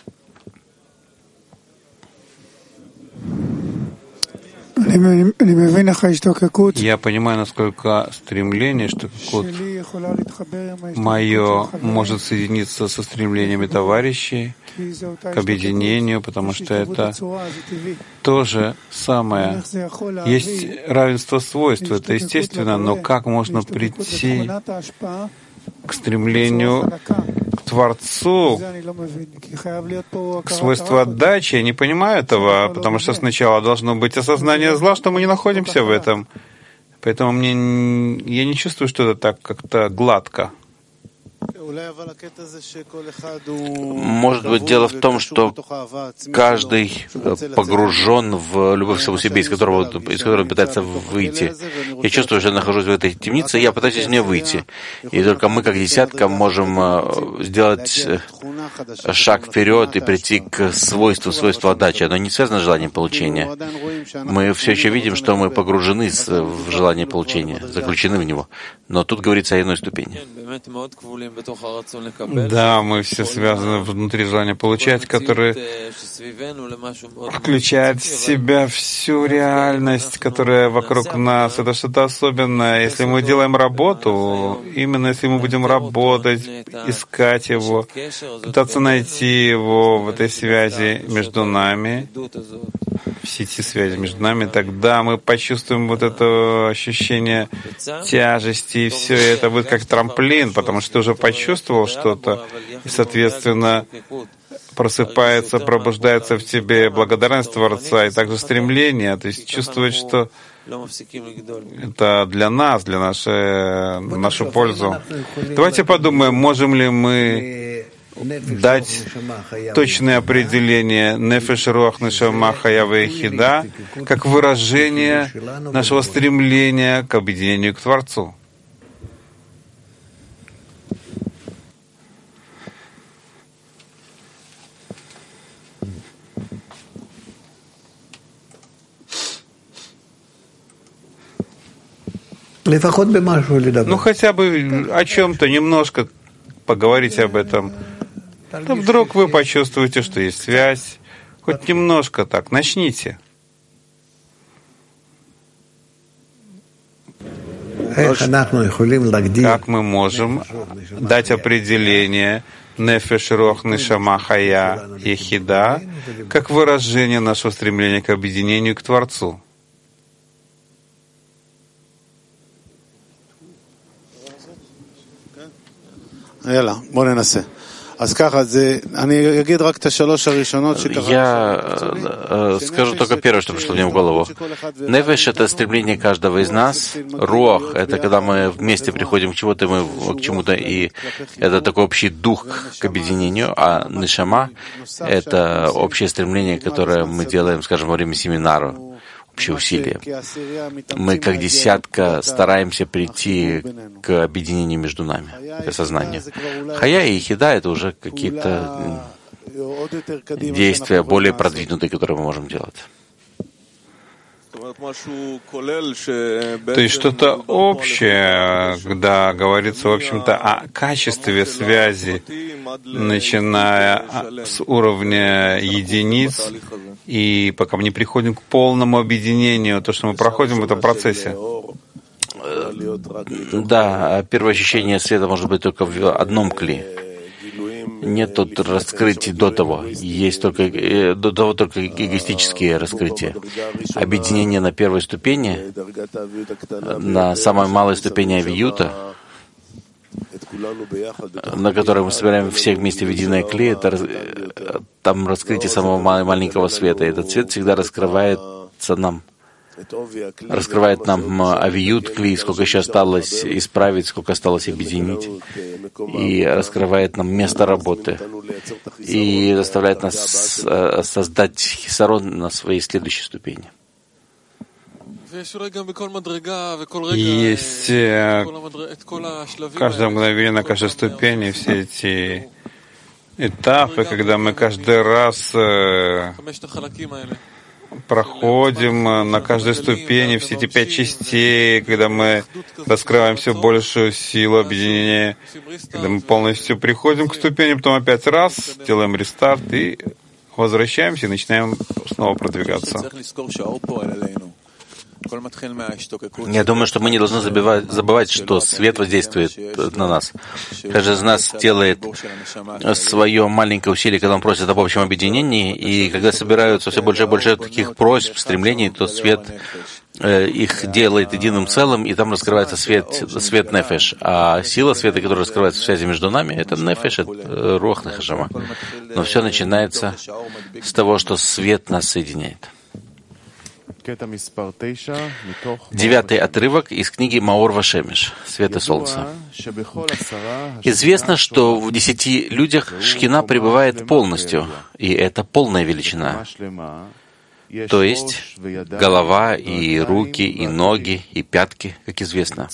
Я понимаю, насколько стремление, что мое может соединиться со стремлениями товарищей к объединению, потому что это то же самое. Есть равенство свойств, это естественно, но как можно прийти к стремлению к Творцу, к свойству отдачи? Я не понимаю этого, потому что сначала должно быть осознание зла, что мы не находимся в этом. Поэтому я не чувствую, что это так как-то гладко. Может быть, дело в том, что каждый погружен в любовь к самому себе, из которого он пытается выйти. Я чувствую, что я нахожусь в этой темнице, и я пытаюсь из нее выйти. И только мы, как десятка, можем сделать шаг вперед и прийти к свойству отдачи. Оно не связано с желанием получения. Мы все еще видим, что мы погружены в желание получения, заключены в него. Но тут говорится о иной ступени. Да, мы все связаны внутри желания получать, которое включает в себя всю реальность, которая вокруг нас. Это что-то особенное. Если мы делаем работу, именно если мы будем работать, искать его, пытаться найти его в этой связи между нами, в сети связи между нами, тогда мы почувствуем вот это ощущение тяжести, и все это будет как трамплин, потому что ты уже почувствовал что-то, и, соответственно, просыпается, пробуждается в тебе благодарность Творца и также стремление, то есть чувствовать, что это для нас, для нашу пользу. Давайте подумаем, можем ли мы дать точное определение «нефеш руах нешама хая веехида» как выражение нашего стремления к объединению к Творцу. Ну, хотя бы о чем-то немножко поговорить об этом. Да вдруг вы почувствуете, что есть связь. Хоть немножко так. Начните. Как мы можем дать определение «нефеш руах нешама хая ехида» как выражение нашего стремления к объединению к Творцу? Я скажу только первое, что пришло мне в голову. Нефеш — это стремление каждого из нас. Руах — это когда мы вместе приходим к чему-то, и это такой общий дух к объединению. А нешама — это общее стремление, которое мы делаем, скажем, во время семинара. Общие усилия. Мы, как десятка, стараемся прийти к объединению между нами, к осознанию. Хая и ехида — это уже какие-то действия более продвинутые, которые мы можем делать. То есть что-то общее, когда говорится, в общем-то, о качестве связи, начиная с уровня единиц, и пока мы не приходим к полному объединению, то, что мы проходим в этом процессе. Да, первое ощущение света может быть только в одном кли. Нет тут раскрытий до того. Есть только эгоистические раскрытия. Объединение на первой ступени, на самой малой ступени авиюта, на которой мы собираем всех вместе в единое кли, там раскрытие самого маленького света. И этот свет всегда раскрывает нам авиют кли, сколько еще осталось исправить, сколько осталось объединить, и раскрывает нам место работы, и заставляет нас создать хисарон на своей следующей ступени. Есть каждое мгновение, на каждой ступени все эти этапы, когда мы каждый раз проходим на каждой ступени все эти 5 частей, когда мы раскрываем все большую силу объединения, когда мы полностью приходим к ступени, потом опять раз, делаем рестарт и возвращаемся и начинаем снова продвигаться. Я думаю, что мы не должны забывать, что свет воздействует на нас. Каждый из нас делает свое маленькое усилие, когда он просит об общем объединении, и когда собираются все больше и больше таких просьб, стремлений, то свет их делает единым целым, и там раскрывается свет нефеш. А сила света, которая раскрывается в связи между нами, это нефеш, это руах нехашама. Но все начинается с того, что свет нас соединяет. 9-й отрывок из книги Маор Вашемеш «Свет и солнце». Известно, что в 10 людях Шхина пребывает полностью, и это полная величина. То есть голова, и руки, и ноги, и пятки, как известно.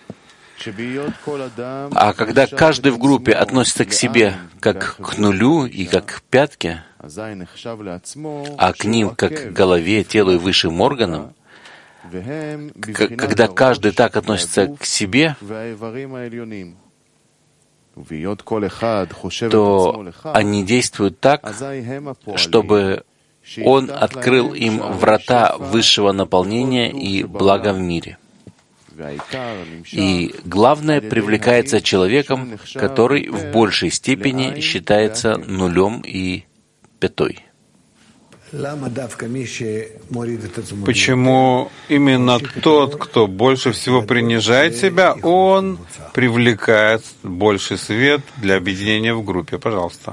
А когда каждый в группе относится к себе как к нулю и как к пятке, а к ним как к голове, телу и высшим органам, когда каждый так относится к себе, то они действуют так, чтобы он открыл им врата высшего наполнения и блага в мире. И главное привлекается человеком, который в большей степени считается нулем и пятой. Почему именно тот, кто больше всего принижает себя, он привлекает больший свет для объединения в группе? Пожалуйста.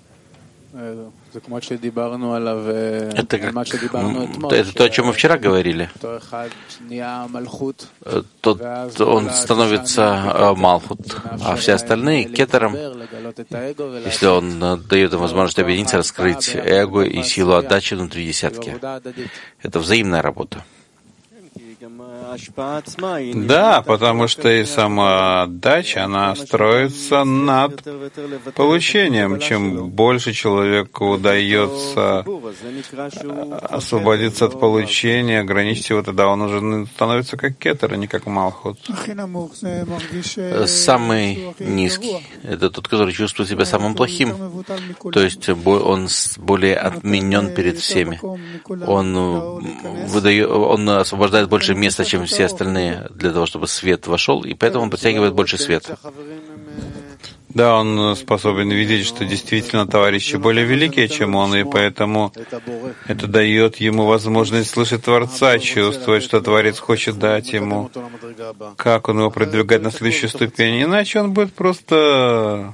Это то, о чем мы вчера говорили. Он становится Малхут, а все остальные — кетером, если он дает им возможность объединиться, раскрыть эго и силу отдачи внутри десятки. Это взаимная работа. Да, потому что и сама отдача, она строится над получением. Чем больше человеку удается освободиться от получения, ограничить его, тогда он уже становится как кетер, а не как малхут. Самый низкий — это тот, который чувствует себя самым плохим. То есть он более отменен перед всеми. Он освобождает больше места, чем все остальные, для того, чтобы свет вошел, и поэтому он притягивает больше света. Да, он способен видеть, что действительно товарищи более великие, чем он, и поэтому это дает ему возможность слышать Творца, чувствовать, что Творец хочет дать ему, как он его продвигает на следующую ступень. Иначе он будет просто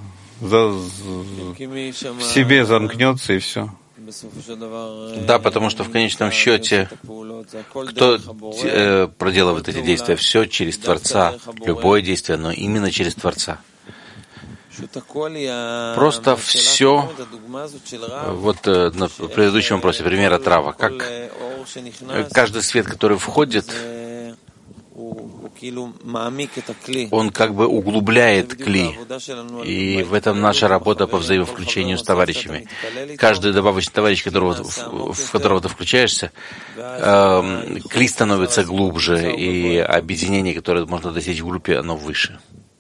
в себе замкнется, и все. Да, потому что в конечном счете, кто проделывает эти действия? Все через Творца. Любое действие, но именно через Творца. Просто все, вот на предыдущем вопросе, пример от Рава, как каждый свет, который входит, он как бы углубляет кли. И в этом наша работа по взаимовключению с товарищами. Каждый добавочный товарищ, в которого ты включаешься, кли становится глубже, и объединение, которое можно достичь в группе, оно выше.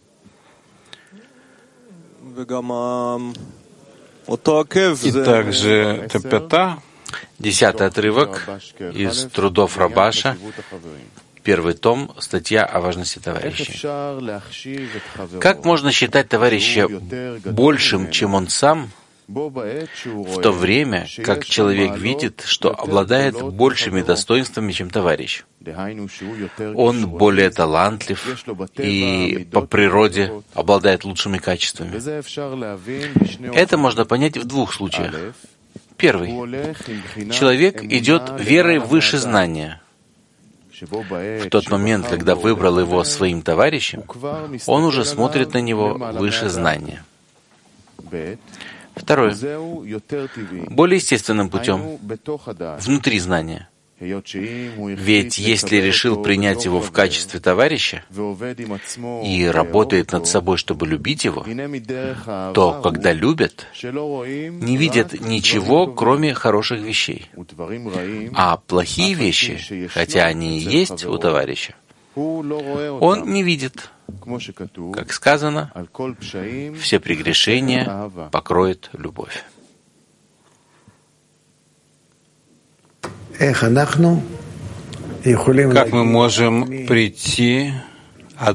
И также Тепета, 10-й отрывок из трудов Рабаша, 1 том, статья о важности товарищей. Как можно считать товарища большим, чем он сам, в то время как человек видит, что обладает большими достоинствами, чем товарищ. Он более талантлив и по природе обладает лучшими качествами. Это можно понять в двух случаях. Первый. Человек идет верой выше знания. В тот момент, когда выбрал его своим товарищем, он уже смотрит на него выше знания. Второе. Более естественным путем, внутри знания. Ведь если решил принять его в качестве товарища и работает над собой, чтобы любить его, то, когда любят, не видят ничего, кроме хороших вещей. А плохие вещи, хотя они и есть у товарища, он не видит. Как сказано, все прегрешения покроет любовь. Как мы можем прийти от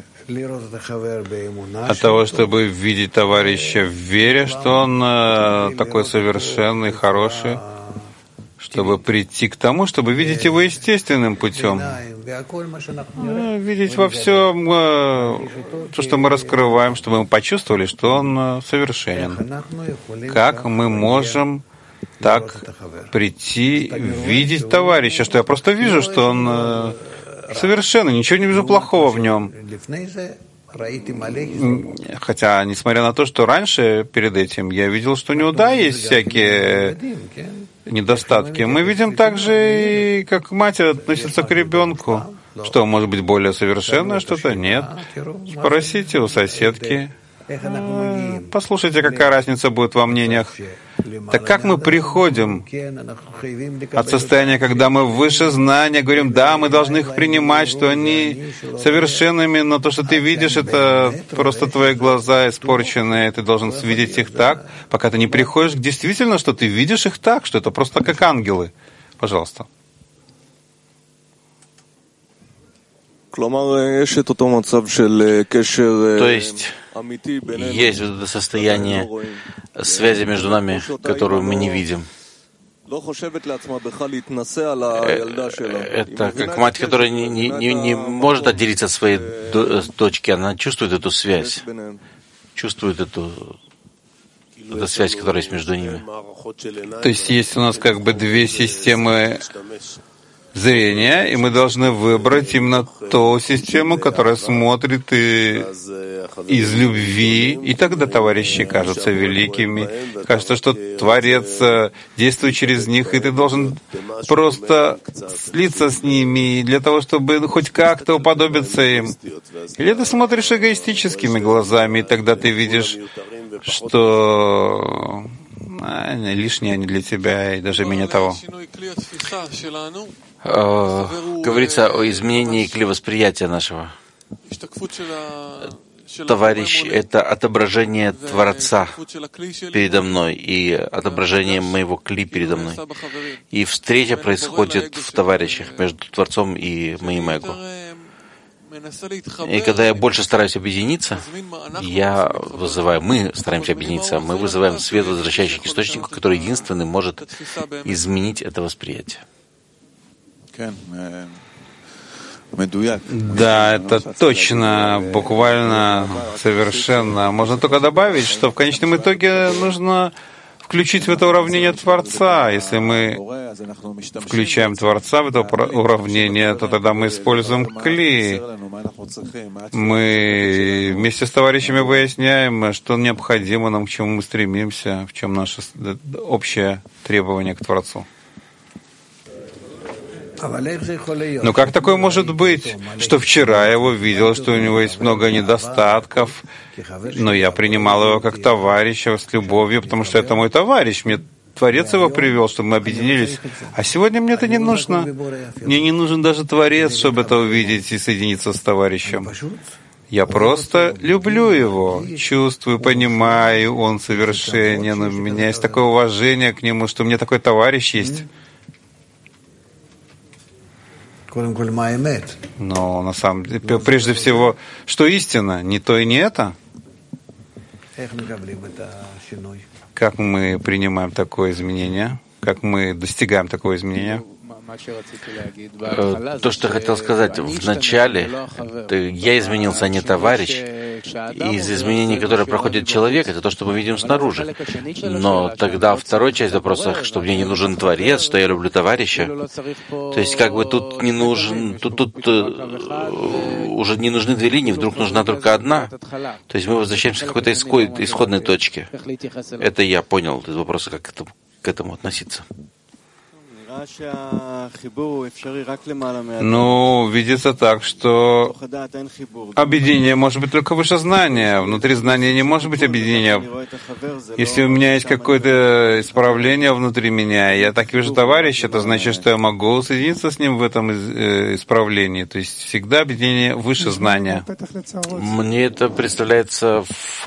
того, чтобы видеть товарища в вере, что он такой совершенный, хороший, чтобы прийти к тому, чтобы видеть его естественным путем, видеть во всем то, что мы раскрываем, чтобы мы почувствовали, что он совершенен. Как мы можем так прийти, видеть товарища, что я просто вижу, что он совершенный, ничего не вижу плохого в нем. Хотя, несмотря на то, что раньше, перед этим, я видел, что у него, да, есть всякие недостатки. Мы видим также, и как мать относится к ребенку. Что, может быть, более совершенное что-то? Нет. Спросите у соседки. Послушайте, какая разница будет во мнениях. Так как мы приходим от состояния, когда мы выше знания, говорим, да, мы должны их принимать, что они совершенными, но то, что ты видишь, это просто твои глаза испорченные, ты должен видеть их так, пока ты не приходишь к действительно, что ты видишь их так, что это просто как ангелы. Пожалуйста. То есть есть вот это состояние связи между нами, которую мы не видим. Это как мать, которая не может отделиться от своей дочки, она чувствует эту связь, чувствует эту связь, которая есть между ними. То есть есть у нас как бы две системы зрения, и мы должны выбрать именно ту систему, которая смотрит из любви, и тогда товарищи кажутся великими. Кажется, что Творец действует через них, и ты должен просто слиться с ними для того, чтобы хоть как-то уподобиться им. Или ты смотришь эгоистическими глазами, и тогда ты видишь, что лишние они для тебя, и даже менее того. Говорится о изменении клевосприятия нашего. Товарищ — это отображение Творца передо мной и отображение моего кли передо мной. И встреча происходит в товарищах между Творцом и моим эго. И когда я больше стараюсь объединиться, мы стараемся объединиться, мы вызываем свет, возвращающий к источнику, который единственный может изменить это восприятие. Да, это точно, буквально, совершенно. Можно только добавить, что в конечном итоге нужно включить в это уравнение Творца. Если мы включаем Творца в это уравнение, то тогда мы используем кли. Мы вместе с товарищами выясняем, что необходимо нам, к чему мы стремимся, в чем наше общее требование к Творцу. Но как такое может быть, что вчера я его видел, что у него есть много недостатков, но я принимал его как товарища с любовью, потому что это мой товарищ, мне Творец его привел, чтобы мы объединились. А сегодня мне это не нужно. Мне не нужен даже Творец, чтобы это увидеть и соединиться с товарищем. Я просто люблю его, чувствую, понимаю, он совершенен, у меня есть такое уважение к нему, что у меня такой товарищ есть. Но на самом деле, прежде всего, что истина, не то и не это. Как мы принимаем такое изменение? Как мы достигаем такого изменения? То, что я хотел сказать, в начале я изменился, а не товарищ. И из изменений, которые проходит человек, это то, что мы видим снаружи. Но тогда вторая часть вопроса, что мне не нужен Творец, что я люблю товарища. То есть как бы тут не нужен, тут уже не нужны две линии, вдруг нужна только одна. То есть мы возвращаемся к какой-то исходной точке. Это я понял из вопроса, как к этому относиться. Ну, видится так, что объединение может быть только выше знания. Внутри знания не может быть объединения. Если у меня есть какое-то исправление внутри меня, я так вижу товарища, это значит, что я могу соединиться с ним в этом исправлении. То есть всегда объединение выше знания. Мне это представляется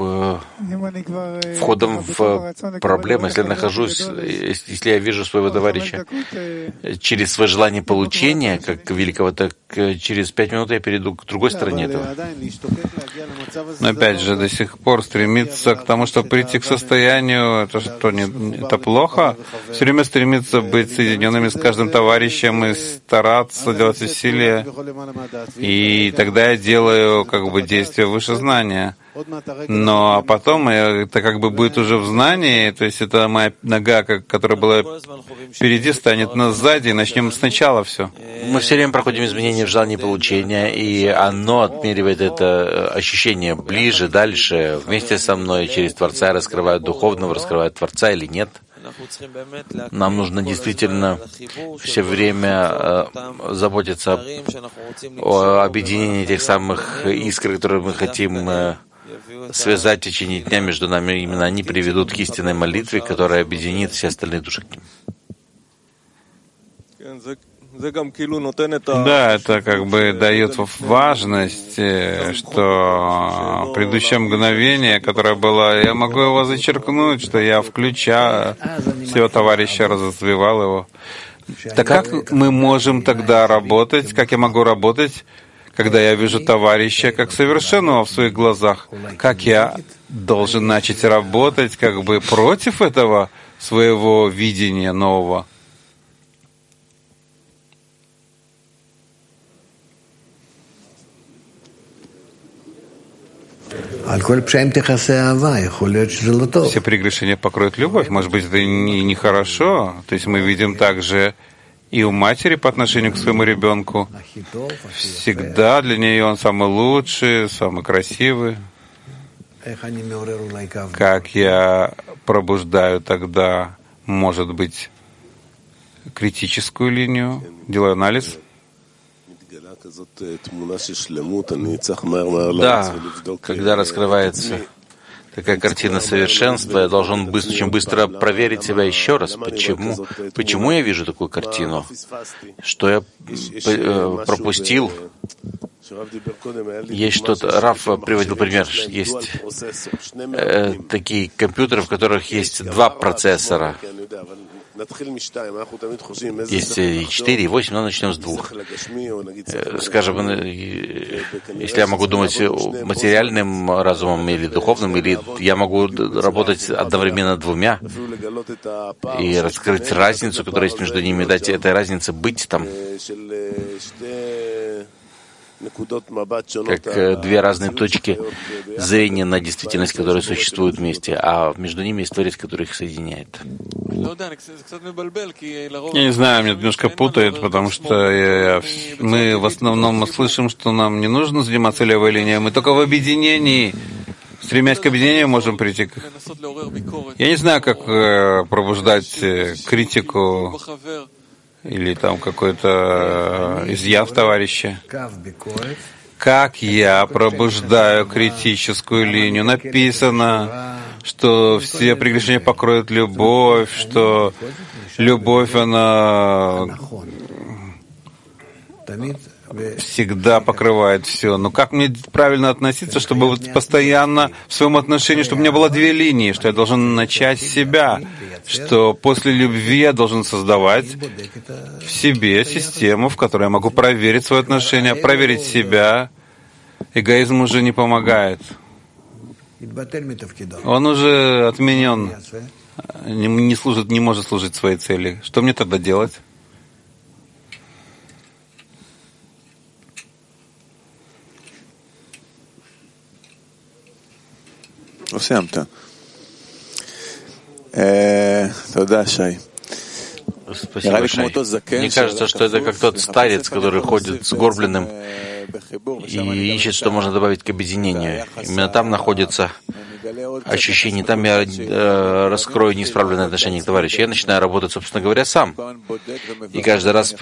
входом в проблему. Если я нахожусь, если я вижу своего товарища через свое желание получения, как великого, так через 5 минут я перейду к другой стороне этого. Но опять же, до сих пор стремиться к тому, чтобы прийти к состоянию, это плохо. Все время стремиться быть соединенными с каждым товарищем и стараться делать усилия. И тогда я делаю как бы действие выше знания. Но потом это как бы будет уже в знании, то есть это моя нога, которая была впереди, станет сзади, и начнем сначала все. Мы все время проходим изменения в желании получения, и оно отмеривает это ощущение ближе, дальше, вместе со мной, через Творца раскрывает духовного, раскрывает Творца или нет. Нам нужно действительно все время заботиться о объединении тех самых искр, которые мы хотим связать в течение дня между нами. Именно они приведут к истинной молитве, которая объединит все остальные души к ним. Да, это как бы дает важность, что предыдущее мгновение, которое было, я могу его зачеркнуть, что я включаю всего товарища, развивал его. Так как мы можем тогда работать, как я могу работать, когда я вижу товарища как совершенного в своих глазах? Как я должен начать работать как бы против этого своего видения нового? Все прегрешения покроют любовь. Может быть, это нехорошо. То есть мы видим также и у матери по отношению к своему ребенку. Всегда для нее он самый лучший, самый красивый. Как я пробуждаю тогда, может быть, критическую линию, делаю анализ. Да, когда раскрывается такая картина совершенства, я должен очень быстро проверить себя еще раз. Почему? Почему я вижу такую картину? Что я пропустил? Есть что-то. Раф приводил пример. Есть такие компьютеры, в которых есть 2 процессора. Есть и 4, и 8, но начнем с 2. Скажем, если я могу думать материальным разумом или духовным, или я могу работать одновременно 2 и раскрыть разницу, которая есть между ними, дать этой разнице быть там, как 2 разные точки зрения на действительность, которые существуют вместе, а между ними есть Творец, который их соединяет. Я не знаю, меня немножко путает, потому что мы в основном слышим, что нам не нужно заниматься левой линией, мы только в объединении, стремясь к объединению, можем прийти к... Я не знаю, как пробуждать критику или там какой-то изъян в товарище. Как я пробуждаю критическую линию? Написано, что все прегрешения покроют любовь, что любовь, она всегда покрывает все. Но как мне правильно относиться, чтобы вот постоянно в своем отношении, чтобы у меня было 2 линии, что я должен начать с себя, что после любви я должен создавать в себе систему, в которой я могу проверить свое отношение, проверить себя. Эгоизм уже не помогает. Он уже отменен, не может служить своей цели. Что мне тогда делать? Спасибо, Шай. Мне кажется, что это как тот старец, который ходит сгорбленным и ищет, что можно добавить к объединению. Именно там находится ощущение, там я раскрою неисправленное отношение к товарищу. Я начинаю работать, собственно говоря, сам. И каждый раз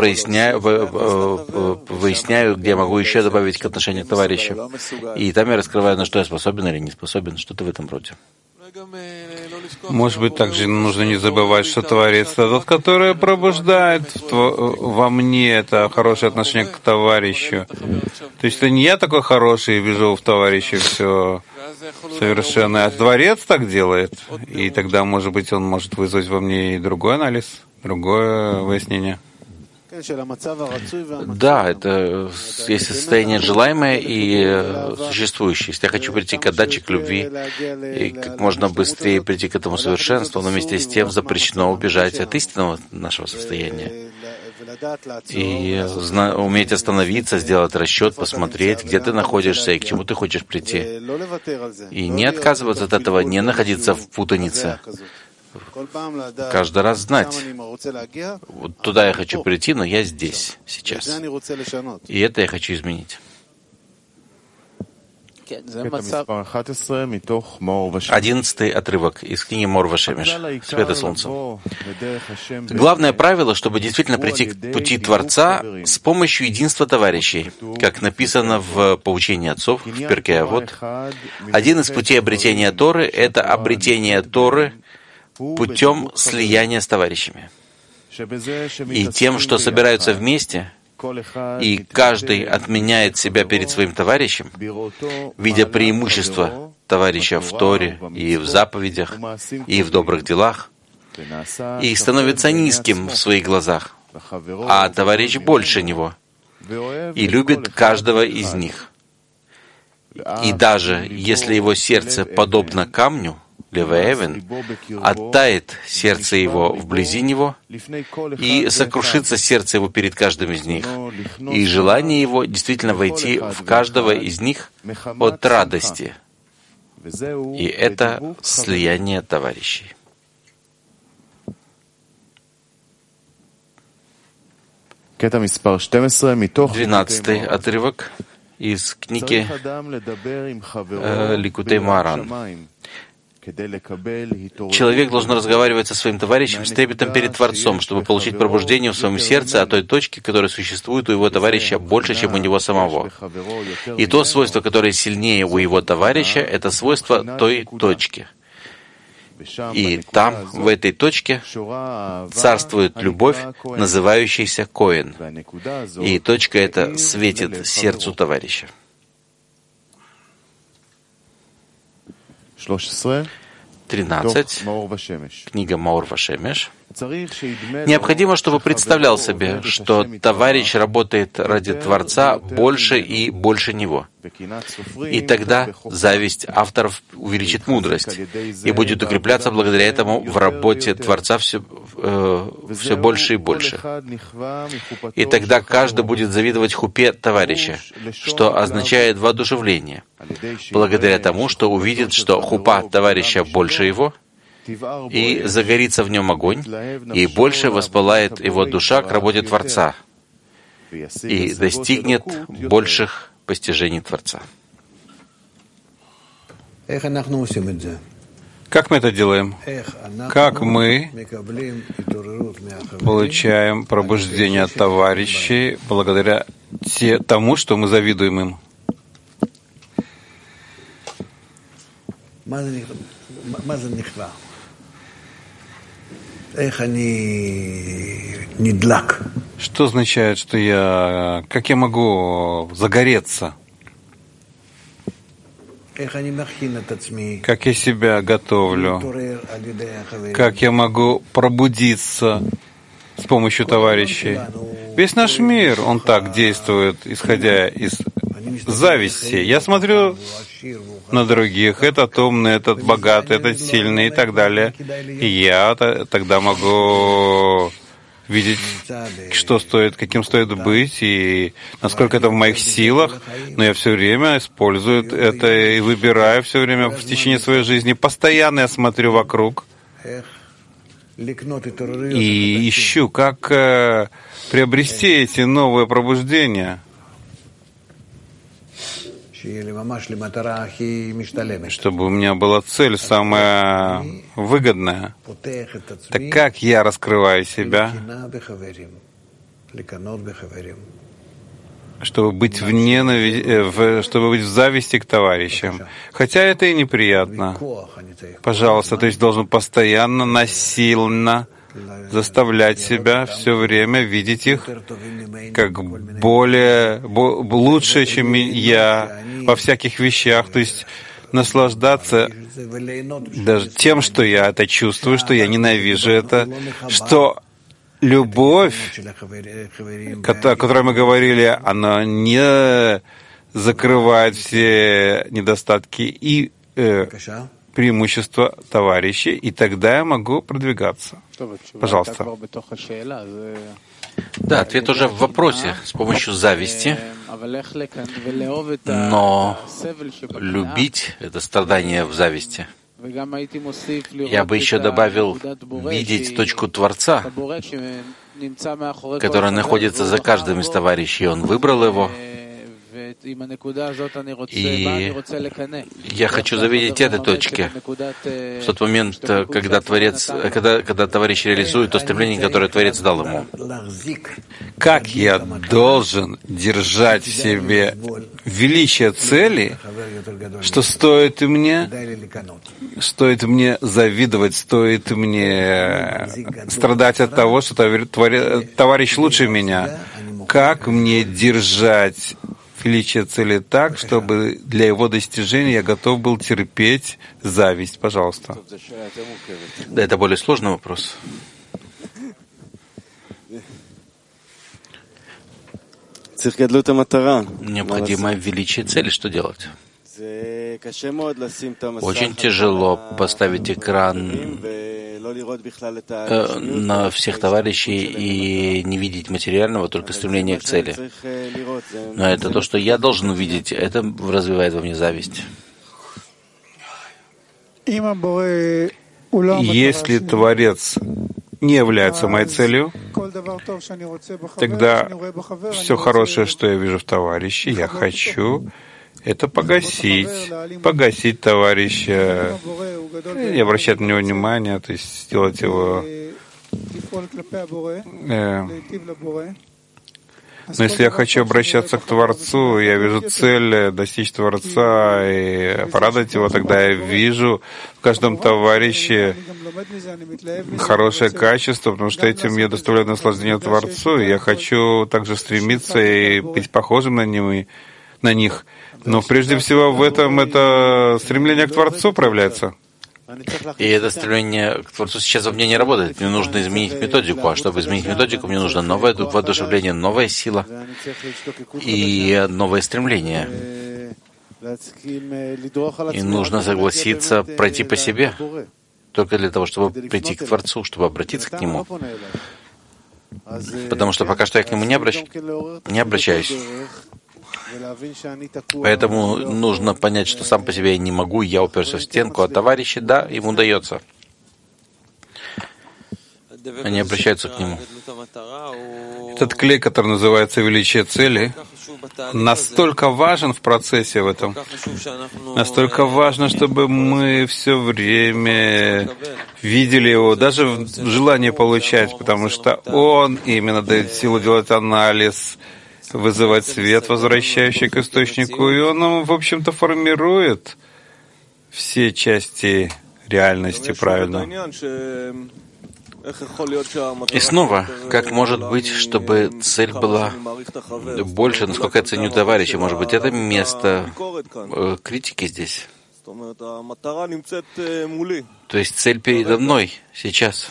выясняю, где я могу еще добавить к отношению к товарищу. И там я раскрываю, на что я способен или не способен, что-то в этом роде. Может быть, также нужно не забывать, что Творец тот, который пробуждает во мне это хорошее отношение к товарищу. То есть это не я такой хороший и вижу в товарище все совершенно, а Творец так делает. И тогда, может быть, он может вызвать во мне и другой анализ, другое выяснение. Да, это есть состояние желаемое и существующее. Если я хочу прийти к отдаче, к любви, и как можно быстрее прийти к этому совершенству, но вместе с тем запрещено убежать от истинного нашего состояния. И уметь остановиться, сделать расчет, посмотреть, где ты находишься и к чему ты хочешь прийти. И не отказываться от этого, не находиться в путанице. Каждый раз знать, вот туда я хочу прийти, но я здесь, сейчас. И это я хочу изменить. 11-й отрывок из книги Мор Вашемеш, «Свет и солнце». Главное правило, чтобы действительно прийти к пути Творца с помощью единства товарищей, как написано в поучении отцов, в Перкей Авот. Один из путей обретения Торы — это обретение Торы путем слияния с товарищами. И тем, что собираются вместе, и каждый отменяет себя перед своим товарищем, видя преимущество товарища в Торе и в заповедях, и в добрых делах, и становится низким в своих глазах, а товарищ больше него, и любит каждого из них. И даже если его сердце подобно камню, Леваэвен, оттает сердце его вблизи него, и сокрушится сердце его перед каждым из них, и желание его действительно войти в каждого из них от радости. И это слияние товарищей. 12-й отрывок из книги Ликутей Моаран. Человек должен разговаривать со своим товарищем с трепетом перед Творцом, чтобы получить пробуждение в своем сердце о той точке, которая существует у его товарища больше, чем у него самого. И то свойство, которое сильнее у его товарища, это свойство той точки. И там, в этой точке, царствует любовь, называющаяся Коэн. И точка эта светит сердцу товарища. 13. Книга Мор Вашемеш. Необходимо, чтобы представлял себе, что товарищ работает ради Творца больше и больше него. И тогда зависть авторов увеличит мудрость и будет укрепляться благодаря этому в работе Творца все больше и больше. И тогда каждый будет завидовать хупе товарища, что означает воодушевление, благодаря тому, что увидит, что хупа товарища больше его, и загорится в нем огонь, и больше воспылает его душа к работе Творца, и достигнет больших постижений Творца. Как мы это делаем? Как мы получаем пробуждение от товарищей благодаря тому, что мы завидуем им? Что означает, что как я могу загореться? Как я себя готовлю? Как я могу пробудиться с помощью товарищей? Весь наш мир, он так действует, исходя из зависти. Я смотрю на других. Этот умный, этот богатый, этот сильный и так далее. И я тогда могу видеть, что стоит, каким стоит быть, и насколько это в моих силах, но я все время использую это и выбираю все время в течение своей жизни. Постоянно я смотрю вокруг и ищу, как приобрести эти новые пробуждения, чтобы у меня была цель самая выгодная. Так как я раскрываю себя, чтобы быть чтобы быть в зависти к товарищам. Хотя это и неприятно. Пожалуйста, то есть должен постоянно, насильно заставлять себя все время видеть их как лучше, чем я во всяких вещах, то есть наслаждаться даже тем, что я это чувствую, что я ненавижу это, что любовь, о которой мы говорили, она не закрывает все недостатки и преимущества товарищей, и тогда я могу продвигаться. Пожалуйста. Да, ответ уже в вопросе, с помощью зависти. Но любить — это страдание в зависти. Я бы еще добавил видеть точку Творца, которая находится за каждым из товарищей. Он выбрал его. И я хочу завидеть этой точки. В тот момент, когда товарищ реализует то стремление, которое Творец дал ему. Как я должен держать в себе величие цели, что стоит мне завидовать, стоит мне страдать от того, что товарищ лучше меня. Как мне держать величие цели так, чтобы для его достижения я готов был терпеть зависть? Пожалуйста. Да, это более сложный вопрос. Необходимо величие цели. Что делать? Очень тяжело поставить экран на всех товарищей и не видеть материального, только стремление к цели. Но это то, что я должен увидеть, это развивает во мне зависть. Если Творец не является моей целью, тогда все хорошее, что я вижу в товарище, я хочу это погасить товарища, не обращать на него внимания, то есть сделать его. Но если я хочу обращаться к Творцу, я вижу цель достичь Творца и порадовать его, тогда я вижу в каждом товарище хорошее качество, потому что этим я доставляю наслаждение Творцу, и я хочу также стремиться и быть похожим на них. Но прежде всего в этом это стремление к Творцу проявляется. И это стремление к Творцу сейчас во мне не работает. Мне нужно изменить методику. А чтобы изменить методику, мне нужно новое воодушевление, новая сила и новое стремление. И нужно согласиться пройти по себе, только для того, чтобы прийти к Творцу, чтобы обратиться к Нему. Потому что пока что я к Нему не обращаюсь. Поэтому нужно понять, что сам по себе я не могу, я уперся в стенку, а товарищи, да, им удается. Они обращаются к нему. Этот клей, который называется величие цели, настолько важен в процессе в этом. Настолько важно, чтобы мы все время видели его, даже в желании получать, потому что он именно дает силу делать анализ, вызывать свет, возвращающий к источнику, и он, в общем-то, формирует все части реальности правильно. И снова, как может быть, чтобы цель была больше, насколько я ценю товарища? Может быть, это место критики здесь? То есть цель передо мной сейчас.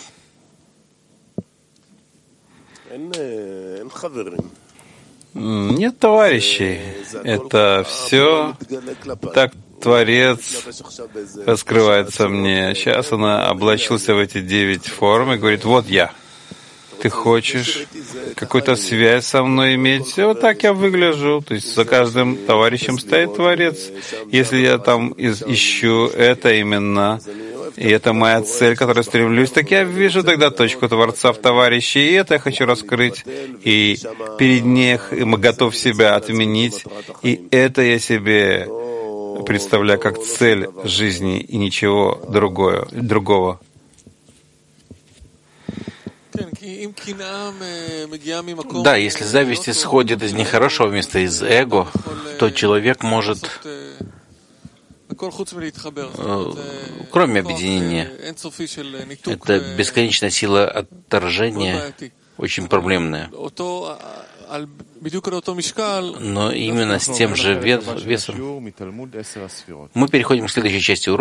Нет товарищей. Это все так Творец раскрывается мне. Сейчас она облачился в эти 9 форм и говорит: вот я. Ты хочешь какую-то связь со мной иметь? Вот так я выгляжу. То есть за каждым товарищем стоит Творец. Если я там ищу это именно, и это моя цель, к которой стремлюсь, так я вижу тогда точку Творца в товарище, и это я хочу раскрыть. И перед них готов себя отменить, и это я себе представляю как цель жизни и ничего другого. Да, если зависть исходит из нехорошего места, из эго, то человек может, кроме объединения, это бесконечная сила отторжения, очень проблемная. Но именно с тем же весом мы переходим к следующей части урока.